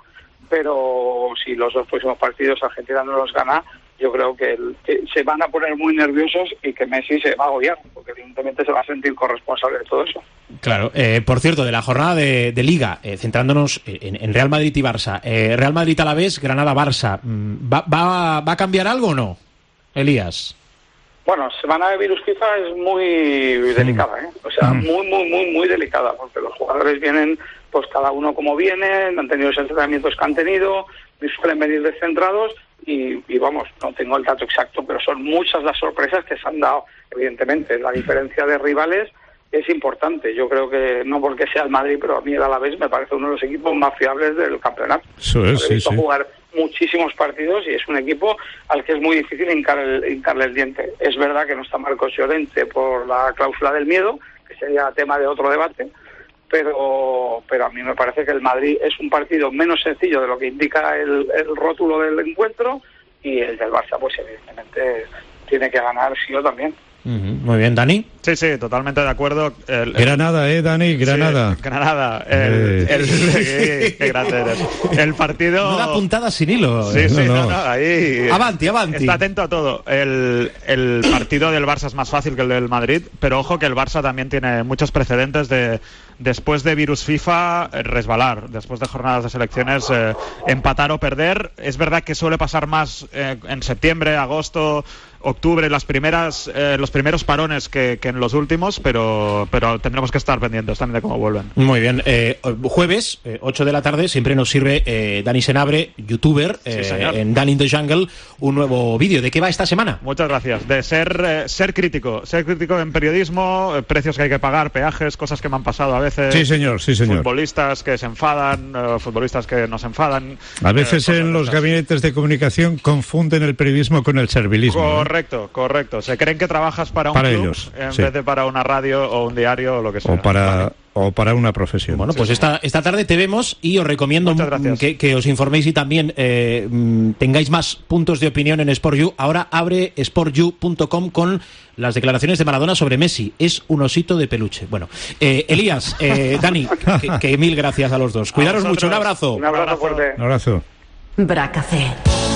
[SPEAKER 25] pero si los dos próximos partidos Argentina no los gana, yo creo que, el, que se van a poner muy nerviosos y que Messi se va a agobiar, porque evidentemente se va a sentir corresponsable de todo eso.
[SPEAKER 3] Claro, eh, por cierto, de la jornada de, de Liga, eh, centrándonos en, en Real Madrid y Barça, eh, Real Madrid-Alavés, Granada-Barça, ¿va, va, ¿va a cambiar algo o no, Elías?
[SPEAKER 25] Bueno, semana de virus FIFA es muy delicada, ¿eh? O sea, mm. muy, muy, muy, muy delicada, porque los jugadores vienen, pues cada uno como vienen, han tenido los entrenamientos que han tenido, suelen venir descentrados, y, y vamos, no tengo el dato exacto, pero son muchas las sorpresas que se han dado. Evidentemente, la diferencia de rivales es importante. Yo creo que, no porque sea el Madrid, pero a mí el Alavés me parece uno de los equipos más fiables del campeonato.
[SPEAKER 14] Eso es,
[SPEAKER 25] He visto
[SPEAKER 14] sí, sí.
[SPEAKER 25] jugar muchísimos partidos y es un equipo al que es muy difícil hincar el, hincarle el diente. Es verdad que no está Marcos Llorente por la cláusula del miedo, que sería tema de otro debate, pero pero a mí me parece que el Madrid es un partido menos sencillo de lo que indica el, el rótulo del encuentro, y el del Barça pues evidentemente tiene que ganar sí o también.
[SPEAKER 3] Uh-huh. Muy bien, ¿Dani?
[SPEAKER 24] Sí, sí, totalmente de acuerdo. El, el...
[SPEAKER 14] Granada, ¿eh, Dani? Granada.
[SPEAKER 24] Sí, Granada. El, el, el, qué grande eres. El partido...
[SPEAKER 3] No da puntada sin hilo.
[SPEAKER 24] Sí, sí,
[SPEAKER 14] no, no.
[SPEAKER 24] no, no, ahí...
[SPEAKER 3] Avanti, avanti.
[SPEAKER 24] Está atento a todo. El, el partido del Barça es más fácil que el del Madrid, pero ojo que el Barça también tiene muchos precedentes de, después de virus FIFA, resbalar, después de jornadas de selecciones, eh, empatar o perder. Es verdad que suele pasar más eh, en septiembre, agosto, octubre, las primeras, eh, los primeros parones que, que en los últimos, pero, pero tendremos que estar pendientes también de cómo vuelven.
[SPEAKER 3] Muy bien. Eh, jueves, eh, ocho de la tarde, siempre nos sirve eh, Dani Senabre, youtuber, eh,
[SPEAKER 24] Sí, señor.
[SPEAKER 3] en Dan in the Jungle, un nuevo vídeo. ¿De qué va esta semana?
[SPEAKER 24] Muchas gracias. De ser, eh, ser crítico, ser crítico en periodismo, eh, precios que hay que pagar, peajes, cosas que me han pasado a veces.
[SPEAKER 14] Sí, señor, sí, señor.
[SPEAKER 24] Futbolistas que se enfadan, eh, futbolistas que no se enfadan.
[SPEAKER 14] A veces
[SPEAKER 24] eh,
[SPEAKER 14] en los gabinetes de comunicación confunden el periodismo con el servilismo. ¿eh?
[SPEAKER 24] Correcto, correcto. Se creen que trabajas para un
[SPEAKER 14] Para
[SPEAKER 24] club
[SPEAKER 14] ellos,
[SPEAKER 24] en
[SPEAKER 14] sí.
[SPEAKER 24] vez de para una radio o un diario o lo que sea.
[SPEAKER 14] O para, o para una profesión.
[SPEAKER 3] Bueno, pues esta, esta tarde te vemos y os recomiendo mm, que, que os informéis y también eh, mm, tengáis más puntos de opinión en SportYou. Ahora abre sport you punto com con las declaraciones de Maradona sobre Messi. Es un osito de peluche. Bueno, eh, Elías, eh, Dani, que, que mil gracias a los dos. Cuidaros mucho. Un abrazo.
[SPEAKER 25] Un abrazo fuerte.
[SPEAKER 14] Un abrazo.
[SPEAKER 6] Bracafé.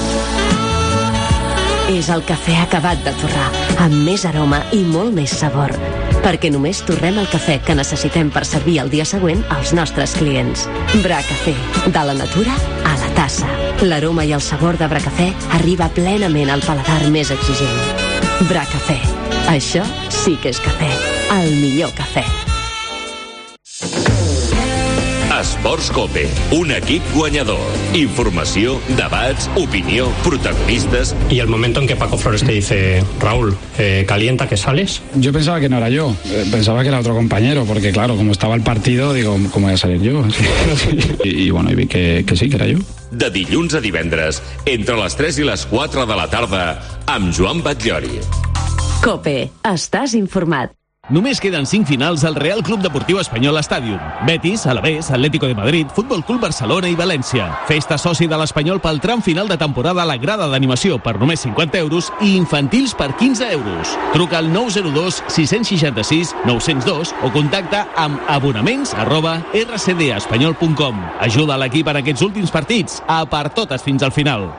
[SPEAKER 6] És el cafè acabat de torrar, amb més aroma i molt més sabor. Perquè només torrem el cafè que necessitem per servir el dia següent als nostres clients. Bracafé, de la natura a la tassa. L'aroma i el sabor de Bracafé arriba plenament al paladar més exigent. Bracafé, això sí que és cafè, el millor cafè.
[SPEAKER 10] Esports Cope, un equip guanyador. Informació, debats, opinió, protagonistas.
[SPEAKER 1] Y el momento en que Paco Flores te dice, Raúl, eh, calienta que sales.
[SPEAKER 7] Yo pensaba que no era yo, eh, pensaba que era otro compañero, porque claro, como estaba el partido, digo, ¿cómo voy a salir yo? y, y bueno, y vi que, que sí, que era yo.
[SPEAKER 10] De dilluns a divendres, entre les tres i les quatre de la tarda, amb Joan Batllori.
[SPEAKER 6] Cope, estàs informat.
[SPEAKER 8] Només queden cinc finals al Real Club Deportiu Espanyol Stadium. Betis, Alavés, Atlético de Madrid, Futbol Club Barcelona i València. Festa soci de l'Espanyol pel tram final de temporada a la grada d'animació per només cinquanta euros i infantils per quinze euros. Truca al nou zero dos sis sis sis nou zero dos o contacta amb abonaments arroba r c d espanyol punt com. Ajuda a l'equip en aquests últims partits, a per totes fins al final.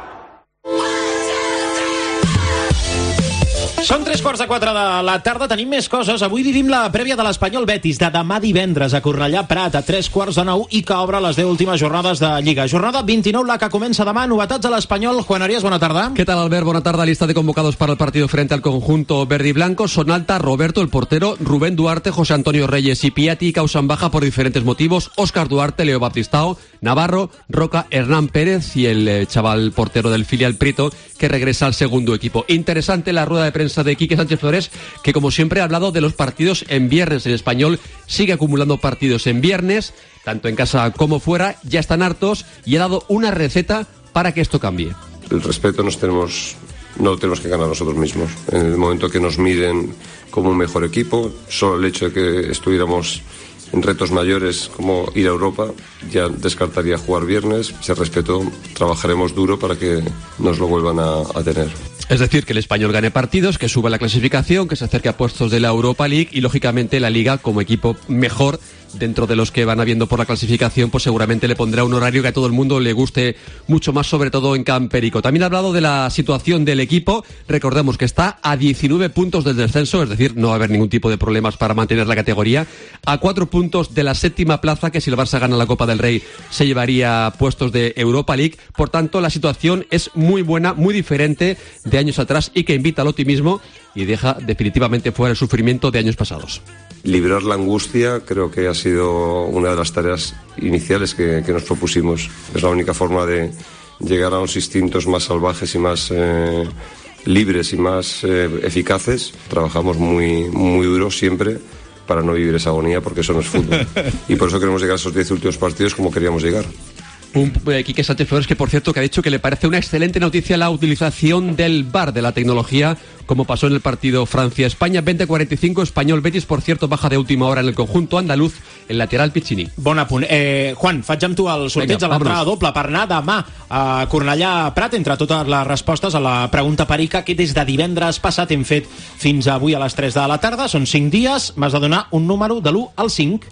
[SPEAKER 3] Són tres quarts de quatre de la tarda, tenim més coses. Avui vivim la prèvia de l'Espanyol Betis, de demà divendres a Cornellà Prat, a tres quarts de nou, i que obre les deu últimes jornades de Lliga. Jornada vint-i-nou, la que comença demà. Novetats a l'Espanyol. Juan Arias, bona tarda.
[SPEAKER 9] ¿Qué tal, Albert? Buena tarde. Lista de convocados para el partido frente al conjunto verde y blanco. Son alta Roberto, el portero, Rubén Duarte, José Antonio Reyes y Piatti causan baja por diferentes motivos. Óscar Duarte, Leo Baptistao, Navarro, Roca, Hernán Pérez y el eh, chaval portero del filial Prieto, que regresa al segundo equipo. Interesante la rueda de prensa de Quique Sánchez Flores, que como siempre ha hablado de los partidos en viernes. El Español sigue acumulando partidos en viernes, tanto en casa como fuera, ya están hartos, y ha dado una receta para que esto cambie.
[SPEAKER 13] El respeto nos tenemos, no lo tenemos que ganar nosotros mismos. En el momento que nos miren como un mejor equipo, solo el hecho de que estuviéramos en retos mayores como ir a Europa, ya descartaría jugar viernes. Ese respeto trabajaremos duro para que nos lo vuelvan a, a tener.
[SPEAKER 9] Es decir, que el Español gane partidos, que suba la clasificación, que se acerque a puestos de la Europa League y, lógicamente, la Liga como equipo mejor dentro de los que van habiendo por la clasificación, pues seguramente le pondrá un horario que a todo el mundo le guste mucho más, sobre todo en Camperico. También ha hablado de la situación del equipo. Recordemos que está a diecinueve puntos del descenso, es decir, no va a haber ningún tipo de problemas para mantener la categoría. A cuatro puntos de la séptima plaza, que si el Barça gana la Copa del Rey se llevaría puestos de Europa League. Por tanto, la situación es muy buena, muy diferente de años atrás, y que invita al optimismo y deja definitivamente fuera el sufrimiento de años pasados.
[SPEAKER 13] Librar la angustia creo que ha sido una de las tareas iniciales que, que nos propusimos. Es la única forma de llegar a unos instintos más salvajes y más eh, libres y más eh, eficaces. Trabajamos muy, muy duro siempre para no vivir esa agonía, porque eso no es fútbol. Y por eso queremos llegar a esos diez últimos partidos como queríamos llegar.
[SPEAKER 9] Un eh, Quique Sánchez Flores que, por cierto, que ha dicho que le parece una excelente noticia la utilización del V A R, de la tecnología, como pasó en el partido Francia-España. veinte cuarenta y cinco, Español-Betis, por cierto, baja de última hora en el conjunto andaluz, el lateral Piccini.
[SPEAKER 3] Bon apunt. Eh, Juan, faig amb tu el sorteig de l'entrada doble per anar demà a Cornellà Prat, entre totes les respostes a la pregunta perica que des de divendres passat hem fet fins avui a les tres de la tarda. Són cinc dies, m'has de donar un número de l'u al cinc.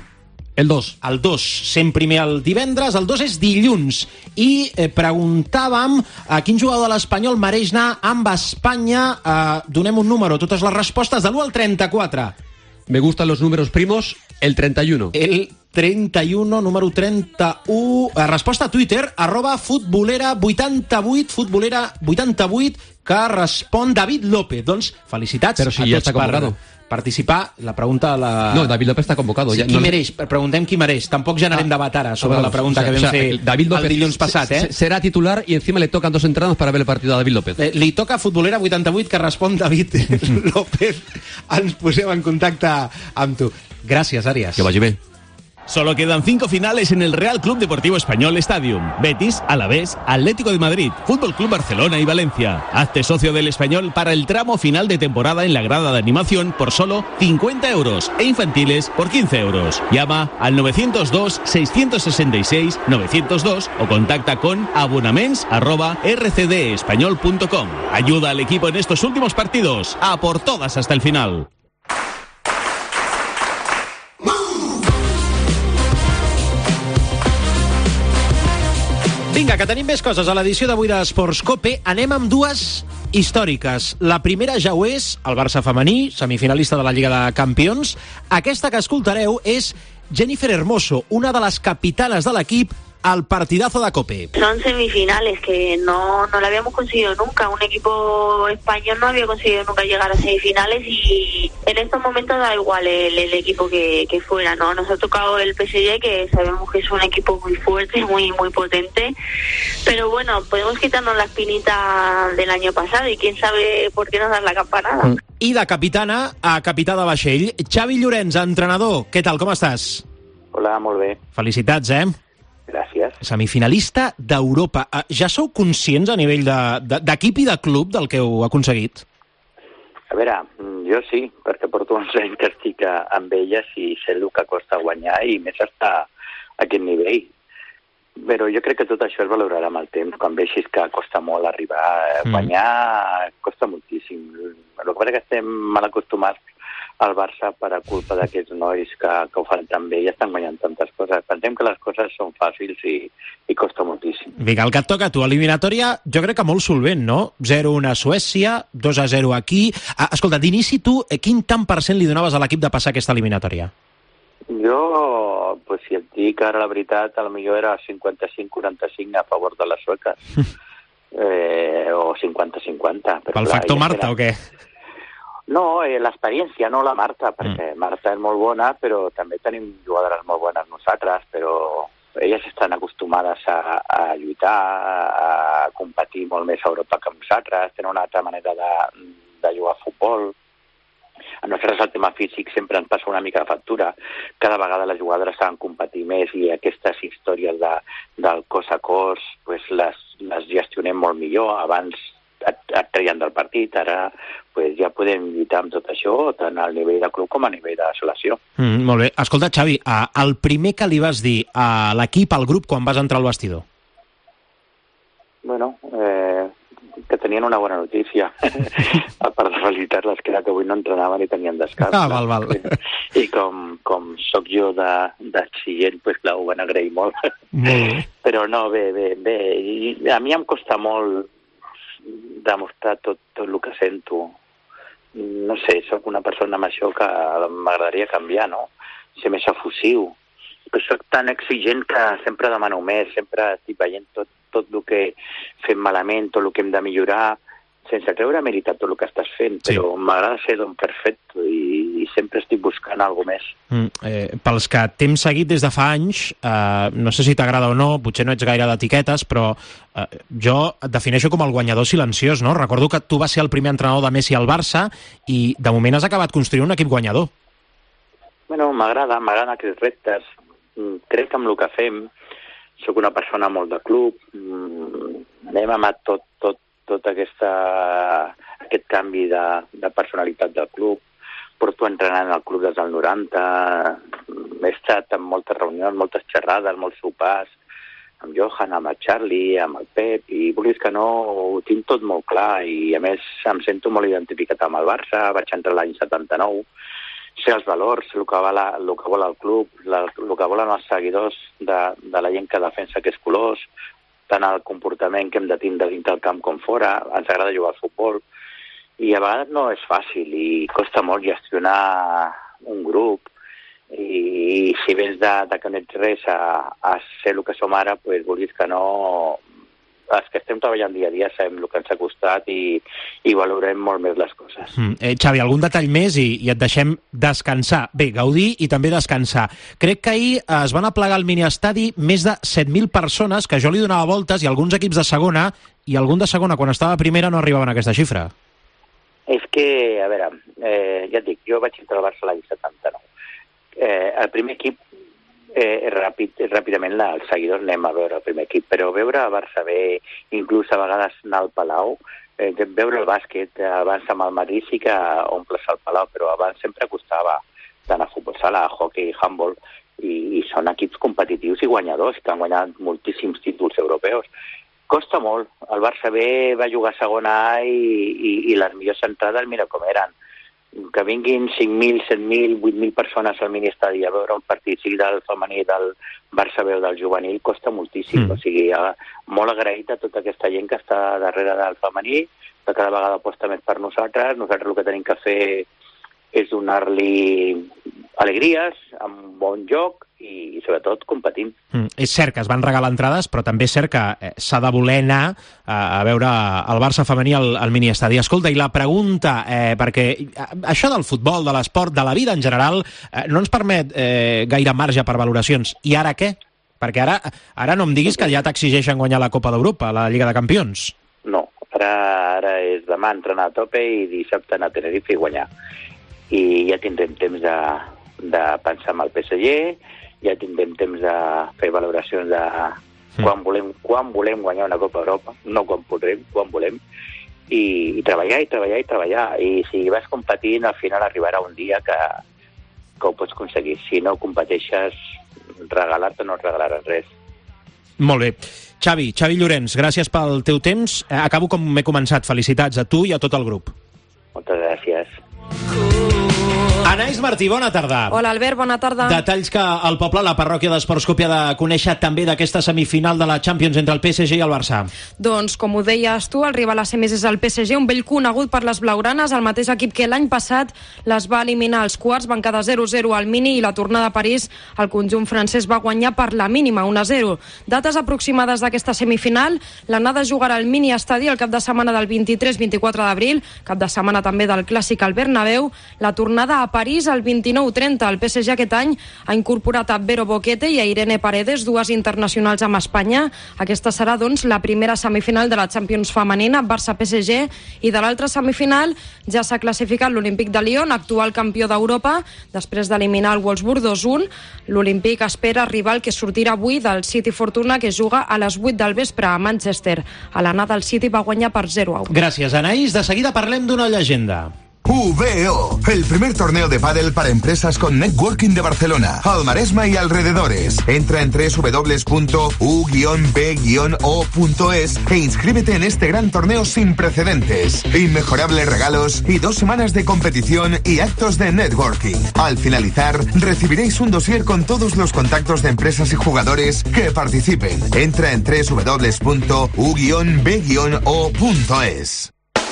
[SPEAKER 9] El dos.
[SPEAKER 3] El dos, sent primer el divendres, el dos és dilluns. I eh, preguntàvem a quin jugador de l'Espanyol mereix anar amb Espanya. Eh, donem un número, totes les respostes, de l'u al trenta-quatre.
[SPEAKER 9] Me gustan los números primos, el trenta y uno.
[SPEAKER 3] El trenta i un, número trenta u. Resposta a Twitter, arroba futbolera vuitanta-vuit, futbolera vuitanta-vuit, que respon David López. Doncs felicitats
[SPEAKER 9] Però si
[SPEAKER 3] a
[SPEAKER 9] ja
[SPEAKER 3] tots
[SPEAKER 9] està convocado.
[SPEAKER 3] per participar. La pregunta... La...
[SPEAKER 9] No, David López està convocado.
[SPEAKER 3] Sí,
[SPEAKER 9] ja,
[SPEAKER 3] qui
[SPEAKER 9] no...
[SPEAKER 3] mereix? Preguntem qui mereix. Tampoc generem
[SPEAKER 9] Ah,
[SPEAKER 3] debat ara sobre
[SPEAKER 9] ah,
[SPEAKER 3] la pregunta
[SPEAKER 9] o sea,
[SPEAKER 3] que vam
[SPEAKER 9] o sea,
[SPEAKER 3] fer
[SPEAKER 9] David López
[SPEAKER 3] el dilluns passat. Eh?
[SPEAKER 9] Será titular y encima le tocan dos entradas para ver el partido a David López.
[SPEAKER 3] Eh, li toca a futbolera vuitanta-vuit, que respon David López. Ens posem en contacte amb tu. Gràcies, Àries.
[SPEAKER 9] Que vagi bé.
[SPEAKER 8] Solo quedan cinco finales en el Real Club Deportivo Español Stadium. Betis, Alavés, Atlético de Madrid, Fútbol Club Barcelona y Valencia. Hazte socio del Español para el tramo final de temporada en la grada de animación por solo cincuenta euros e infantiles por quince euros. Llama al nueve cero dos, seis seis seis, nueve cero dos o contacta con abonaments arroba r c d español punto com. Ayuda al equipo en estos últimos partidos. A por todas hasta el final.
[SPEAKER 3] Vinga, que tenim més coses a l'edició d'avui d'Esports Cope. Anem amb dues històriques. La primera ja ho és, el Barça femení, semifinalista de la Lliga de Campions. Aquesta que escoltareu és Jennifer Hermoso, una de les capitanes de l'equip al partidazo de Cope.
[SPEAKER 11] Son semifinales que no, no lo habíamos conseguido nunca. Un equipo español no había conseguido nunca llegar a semifinales y en estos momentos da igual el, el equipo que, que fuera, ¿no? Nos ha tocado el P S G, que sabemos que es un equipo muy fuerte, muy muy potente, pero bueno, podemos quitarnos la espinita del año pasado y quién sabe por qué nos dan la campanada.
[SPEAKER 3] Mm. I de capitana a capità de vaixell, Xavi Llorenç, entrenador. Què tal, com estàs?
[SPEAKER 12] Hola, molt bé.
[SPEAKER 3] Felicitats, eh?
[SPEAKER 12] Gràcies.
[SPEAKER 3] Semifinalista d'Europa. Ja sou conscients a nivell d'equip de, de, i de club del que heu aconseguit?
[SPEAKER 12] A veure, jo sí, perquè porto uns anys que estic amb elles i sé el que costa guanyar i més està a aquest nivell. Però jo crec que tot això es valorarà amb el temps, quan veixis que costa molt arribar a guanyar, mm. costa moltíssim. El que passa és que estem mal acostumats al Barça per a culpa d'aquests nois que, que ho fan tan bé i estan guanyant tantes coses. Pensem que les coses són fàcils i, i costa moltíssim.
[SPEAKER 3] Vinga, el que et toca a tu, eliminatòria, jo crec que molt solvent, no? zero a un a Suècia, dos a zero aquí... Ah, escolta, d'inici tu, quin tant per cent li donaves a l'equip de passar aquesta eliminatòria?
[SPEAKER 12] Jo, pues, si et dic ara la veritat, potser era cinquanta-cinc quaranta-cinc a favor de les sueques. eh, o cinquanta cinquanta.
[SPEAKER 3] Pel clar, factor Marta, era... o què?
[SPEAKER 12] No, eh, l'experiència, no la Marta, perquè mm. Marta és molt bona, però també tenim jugadores molt bones nosaltres, però elles estan acostumades a, a lluitar, a competir molt més a Europa que nosaltres, tenen una altra manera de, de jugar a futbol. A nosaltres el tema físic sempre ens passa una mica de factura. Cada vegada les jugadores saben competir més i aquestes històries de, del cos a cos pues les, les gestionem molt millor. Abans et, et treien del partit, ara pues, ja podem lluitar amb tot això, tant al nivell de club com a nivell de selecció.
[SPEAKER 3] Mm, molt bé. Escolta, Xavi, el primer que li vas dir a l'equip, al grup, quan vas entrar al vestidor?
[SPEAKER 12] Bueno, eh, que tenien una bona notícia. A part de felicitar-les, que era que avui no entrenaven i tenien descans.
[SPEAKER 3] Ah, val, val.
[SPEAKER 12] I com, com soc jo d'exigent, pues clar, ho van agrair molt.
[SPEAKER 3] Molt bé.
[SPEAKER 12] Però no, bé, bé, bé. I a mi em costa molt demostrar tot, tot el que sento. No sé, sóc una persona amb això que m'agradaria canviar, no? Ser més efusiu. Però sóc tan exigent que sempre demano més, sempre estic veient tot, tot el que fem malament, tot el que hem de millorar, sense creure meritat tot el que estàs fent, sí. Però m'agrada ser don perfecte i, i sempre estic buscant alguna més.
[SPEAKER 3] Mm, eh, pels que t'hem seguit des de fa anys, eh, no sé si t'agrada o no, potser no ets gaire d'etiquetes, però eh, jo et defineixo com el guanyador silenciós, no? Recordo que tu vas ser el primer entrenador de Messi al Barça i de moment has acabat construint un equip guanyador.
[SPEAKER 12] Bueno, m'agrada, m'agraden aquests reptes. Crec que amb el que fem soc una persona molt de club, m'hem amat tot, tot, tot aquesta, aquest canvi de, de personalitat del club. Porto entrenant al club des del noranta, he estat en moltes reunions, moltes xerrades, molts sopars, amb Johan, amb el Charlie, amb el Pep, i vulguis que no, ho tinc tot molt clar, i a més em sento molt identificat amb el Barça, vaig entrar l'any setanta-nou, sé els valors, el que, vala, el que vol el club, la, el que volen els seguidors de, de la gent que defensa aquests colors, tant el comportament que hem de tindre dintre del camp com fora, ens agrada jugar al futbol, i a vegades no és fàcil i costa molt gestionar un grup, i si vens de, de que no ets res a, a ser el que som ara, pues, vulguis que no, els que estem treballant dia a dia sabem el que ens ha costat i, i valorem molt més les coses.
[SPEAKER 3] Mm. Eh, Xavi, algun detall més i, i et deixem descansar. Bé, gaudir i també descansar. Crec que ahir es van aplegar al miniestadi més de set mil persones, que jo li donava voltes, i alguns equips de segona, i algun de segona, quan estava a primera, no arribaven a aquesta xifra.
[SPEAKER 12] És que, a veure, eh, ja et dic, jo vaig entrar al Barça l'any setanta-nou. Eh, el primer equip, eh, ràpid, ràpidament la, els seguidors anem a veure el primer equip, però veure el Barça bé, inclús a vegades anar al Palau, eh, veure el bàsquet, abans amb el Madrid sí que omples el Palau, però abans sempre costava d'anar a futbol sala, a hockey, handball, i, i són equips competitius i guanyadors, que han guanyat moltíssims títols europeus. Costa molt. El Barça B va jugar a segona A i, i, i les millors entrades, mira com eren. Que vinguin cinc mil, set mil, vuit mil persones al miniestadi a veure un partit, sigui del femení, del Barça B o del juvenil, costa moltíssim. Mm. O sigui, molt agraït a tota aquesta gent que està darrere del femení, que cada vegada aposta més per nosaltres. Nosaltres el que tenim que fer és donar-li alegries, amb bon joc, i, i sobretot competint.
[SPEAKER 3] Mm, és cert que es van regalar entrades, però també és cert que eh, s'ha de voler anar a, a veure el Barça femení al, al miniestadi. Escolta, i la pregunta, eh, perquè això del futbol, de l'esport, de la vida en general, eh, no ens permet eh, gaire marge per valoracions. I ara què? Perquè ara, ara no em diguis que ja t'exigeixen guanyar la Copa d'Europa, la Lliga de Campions.
[SPEAKER 12] No, ara, ara és demà entrenar a tope i dissabte anar a Tenerife i guanyar. I ja tindrem temps de, de pensar en el P S G, ja tindrem temps de fer valoracions de quan volem, quan volem guanyar una Copa d'Europa, no quan podrem, quan volem, i, i treballar, i treballar, i treballar. I si vas competint, al final arribarà un dia que, que ho pots aconseguir. Si no competeixes, regalar-te no et regalaràs res.
[SPEAKER 3] Molt bé. Xavi, Xavi Llorenç, gràcies pel teu temps. Acabo com m'he començat. Felicitats a tu i a tot el grup.
[SPEAKER 12] Moltes gràcies.
[SPEAKER 3] Anaïs Martí, bona tarda.
[SPEAKER 15] Hola, Albert, bona tarda.
[SPEAKER 3] Detalls que el poble, la parròquia d'Esports Cope, ha de conèixer també d'aquesta semifinal de la Champions entre el P S G i el Barça.
[SPEAKER 15] Doncs, com ho deies tu, el rival a semis és el P S G, un vell conegut per les blaugranes, el mateix equip que l'any passat les va eliminar als quarts, van quedar zero zero al Mini, i la tornada a París, el conjunt francès va guanyar per la mínima, un a zero. Dates aproximades d'aquesta semifinal: l'anada jugarà al Mini Estadi el cap de setmana del vint-i-tres vint-i-quatre d'abril, cap de setmana també del Clàssic al Bernabéu, la tornada a París el vint-i-nou trenta. El P S G aquest any ha incorporat a Vero Boquete i a Irene Paredes, dues internacionals amb Espanya. Aquesta serà, doncs, la primera semifinal de la Champions femenina, Barça-P S G, i de l'altra semifinal ja s'ha classificat l'Olímpic de Lyon, actual campió d'Europa, després d'eliminar el Wolfsburg dos a un. L'Olímpic espera rival que sortirà avui del City Fortuna, que juga a les vuit del vespre a Manchester. A l'anada el City va guanyar per zero a u.
[SPEAKER 3] Gràcies, Anaïs. De seguida parlem d'una llegenda.
[SPEAKER 16] V O, el primer torneo de pádel para empresas con networking de Barcelona, al Maresma y alrededores. Entra en doble u doble u doble u punto u guion be guion o punto es e inscríbete en este gran torneo sin precedentes. Inmejorables regalos y dos semanas de competición y actos de networking. Al finalizar, recibiréis un dossier con todos los contactos de empresas y jugadores que participen. Entra en doble u doble u doble u punto u guion be guion o punto es.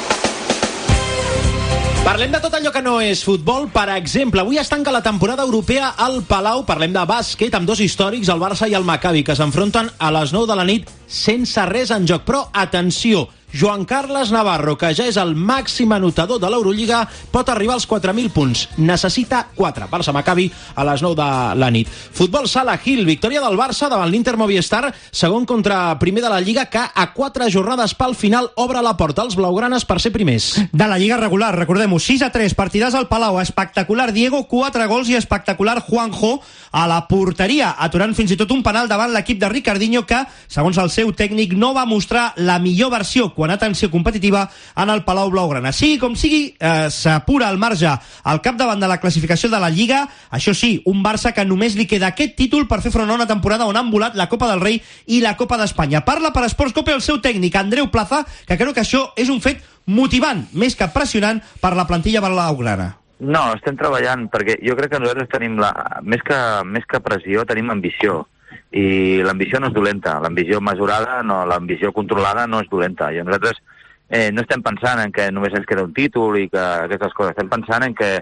[SPEAKER 3] Parlem de tot allò que no és futbol. Per exemple, avui es tanca la temporada europea al Palau. Parlem de bàsquet amb dos històrics, el Barça i el Maccabi, que s'enfronten a les nou de la nit sense res en joc. Però, atenció, Joan Carles Navarro, que ja és el màxim anotador de l'Eurolliga, pot arribar als quatre mil punts. Necessita quatre. Barça-Maccabi a les nou de la nit. Futbol sala Gil, victòria del Barça davant l'Inter Movistar, segon contra primer de la Lliga, que a quatre jornades pel final obre la porta als blaugranes per ser primers.
[SPEAKER 17] De la Lliga regular, recordem-ho, sis a tres, partidàs al Palau, espectacular Diego, quatre gols, i espectacular Juanjo a la porteria, aturant fins i tot un penal davant l'equip de Ricardinho, que, segons el seu tècnic, no va mostrar la millor versió quan atenció competitiva en el Palau Blaugrana. Sigui com sigui, eh, s'apura el marge al capdavant de la classificació de la Lliga. Això sí, un Barça que només li queda aquest títol per fer front a una temporada on han volat la Copa del Rei i la Copa d'Espanya. Parla per Esports Cope el seu tècnic, Andreu Plaza, que creu que això és un fet motivant, més que pressionant per la plantilla blaugrana.
[SPEAKER 18] No, estem treballant, perquè jo crec que nosaltres tenim, la, més, que, més que pressió, tenim ambició. I l'ambició no és dolenta, l'ambició mesurada, no, l'ambició controlada no és dolenta. I nosaltres eh, no estem pensant en que només ens queda un títol i que aquestes coses, estem pensant en que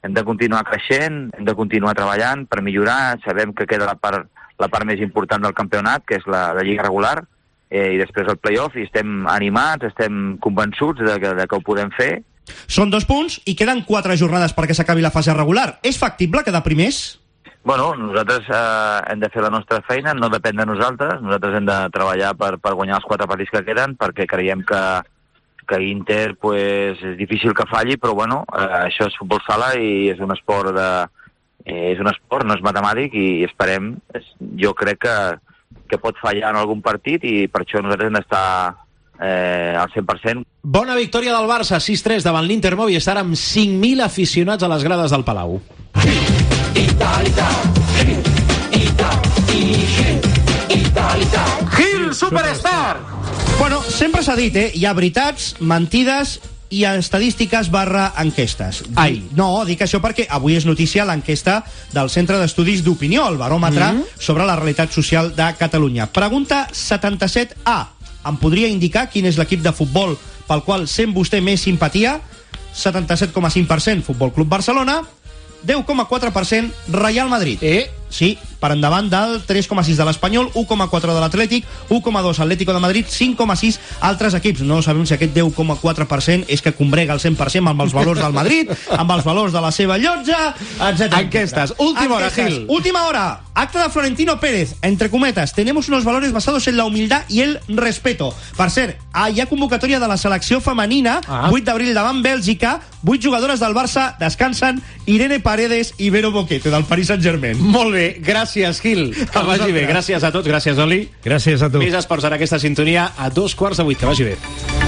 [SPEAKER 18] hem de continuar creixent, hem de continuar treballant per millorar, sabem que queda la part, la part més important del campionat, que és la, la lliga regular, eh, i després el play-off, i estem animats, estem convençuts de que, de que ho podem fer.
[SPEAKER 17] Són dos punts i queden quatre jornades perquè s'acabi la fase regular. És factible quedar primers?
[SPEAKER 18] Bueno, nosaltres eh, hem de fer la nostra feina, no depèn de nosaltres, nosaltres hem de treballar per, per guanyar els quatre partits que queden, perquè creiem que, que Inter pues, és difícil que falli, però bueno, eh, això és futbol sala i és un esport, de, eh, és un esport, no és matemàtic, i esperem, és, jo crec que, que pot fallar en algun partit, i per això nosaltres hem d'estar eh, al cent per cent.
[SPEAKER 3] Bona victòria del Barça, sis tres davant l'Inter Movistar, amb cinc mil aficionats a les grades del Palau.
[SPEAKER 17] Gil Superstar! Bueno, sempre s'ha dit, eh? Hi ha veritats, mentides i estadístiques barra enquestes. Ai. No, dic això perquè avui és notícia l'enquesta del Centre d'Estudis d'Opinió, el baròmetre mm -hmm. sobre la realitat social de Catalunya. Pregunta setanta-set A. Em podria indicar quin és l'equip de futbol pel qual sent vostè més simpatia? setanta-set coma cinc per cent Futbol Club Barcelona, deu coma quatre per cent Real Madrid. Eh? Sí, per endavant del tres coma sis de l'Espanyol, u coma quatre de l'Atlètic, u coma dos Atlético de Madrid, cinc coma sis altres equips. No sabem si aquest deu coma quatre per cent és que combrega el cent per cent amb els valors del Madrid, amb els valors de la seva llotja, etcètera.
[SPEAKER 3] Enquestes. Última hora, Gil.
[SPEAKER 17] Última hora. Acta de Florentino Pérez. Entre cometas, tenemos unos valores basados en la humildad y el respeto. Per cert, ah, hi ha convocatòria de la selecció femenina, ah. vuit d'abril davant Bèlgica, vuit jugadores del Barça descansen, Irene Paredes i Vero Boquete, del Paris Saint-Germain.
[SPEAKER 3] Molt bé, gràcies, Gil. Que vagi bé. Gràcies a tots, gràcies, Oli.
[SPEAKER 14] Gràcies a tu.
[SPEAKER 3] Més esports en aquesta sintonia a dos quarts de vuit. Que vagi bé.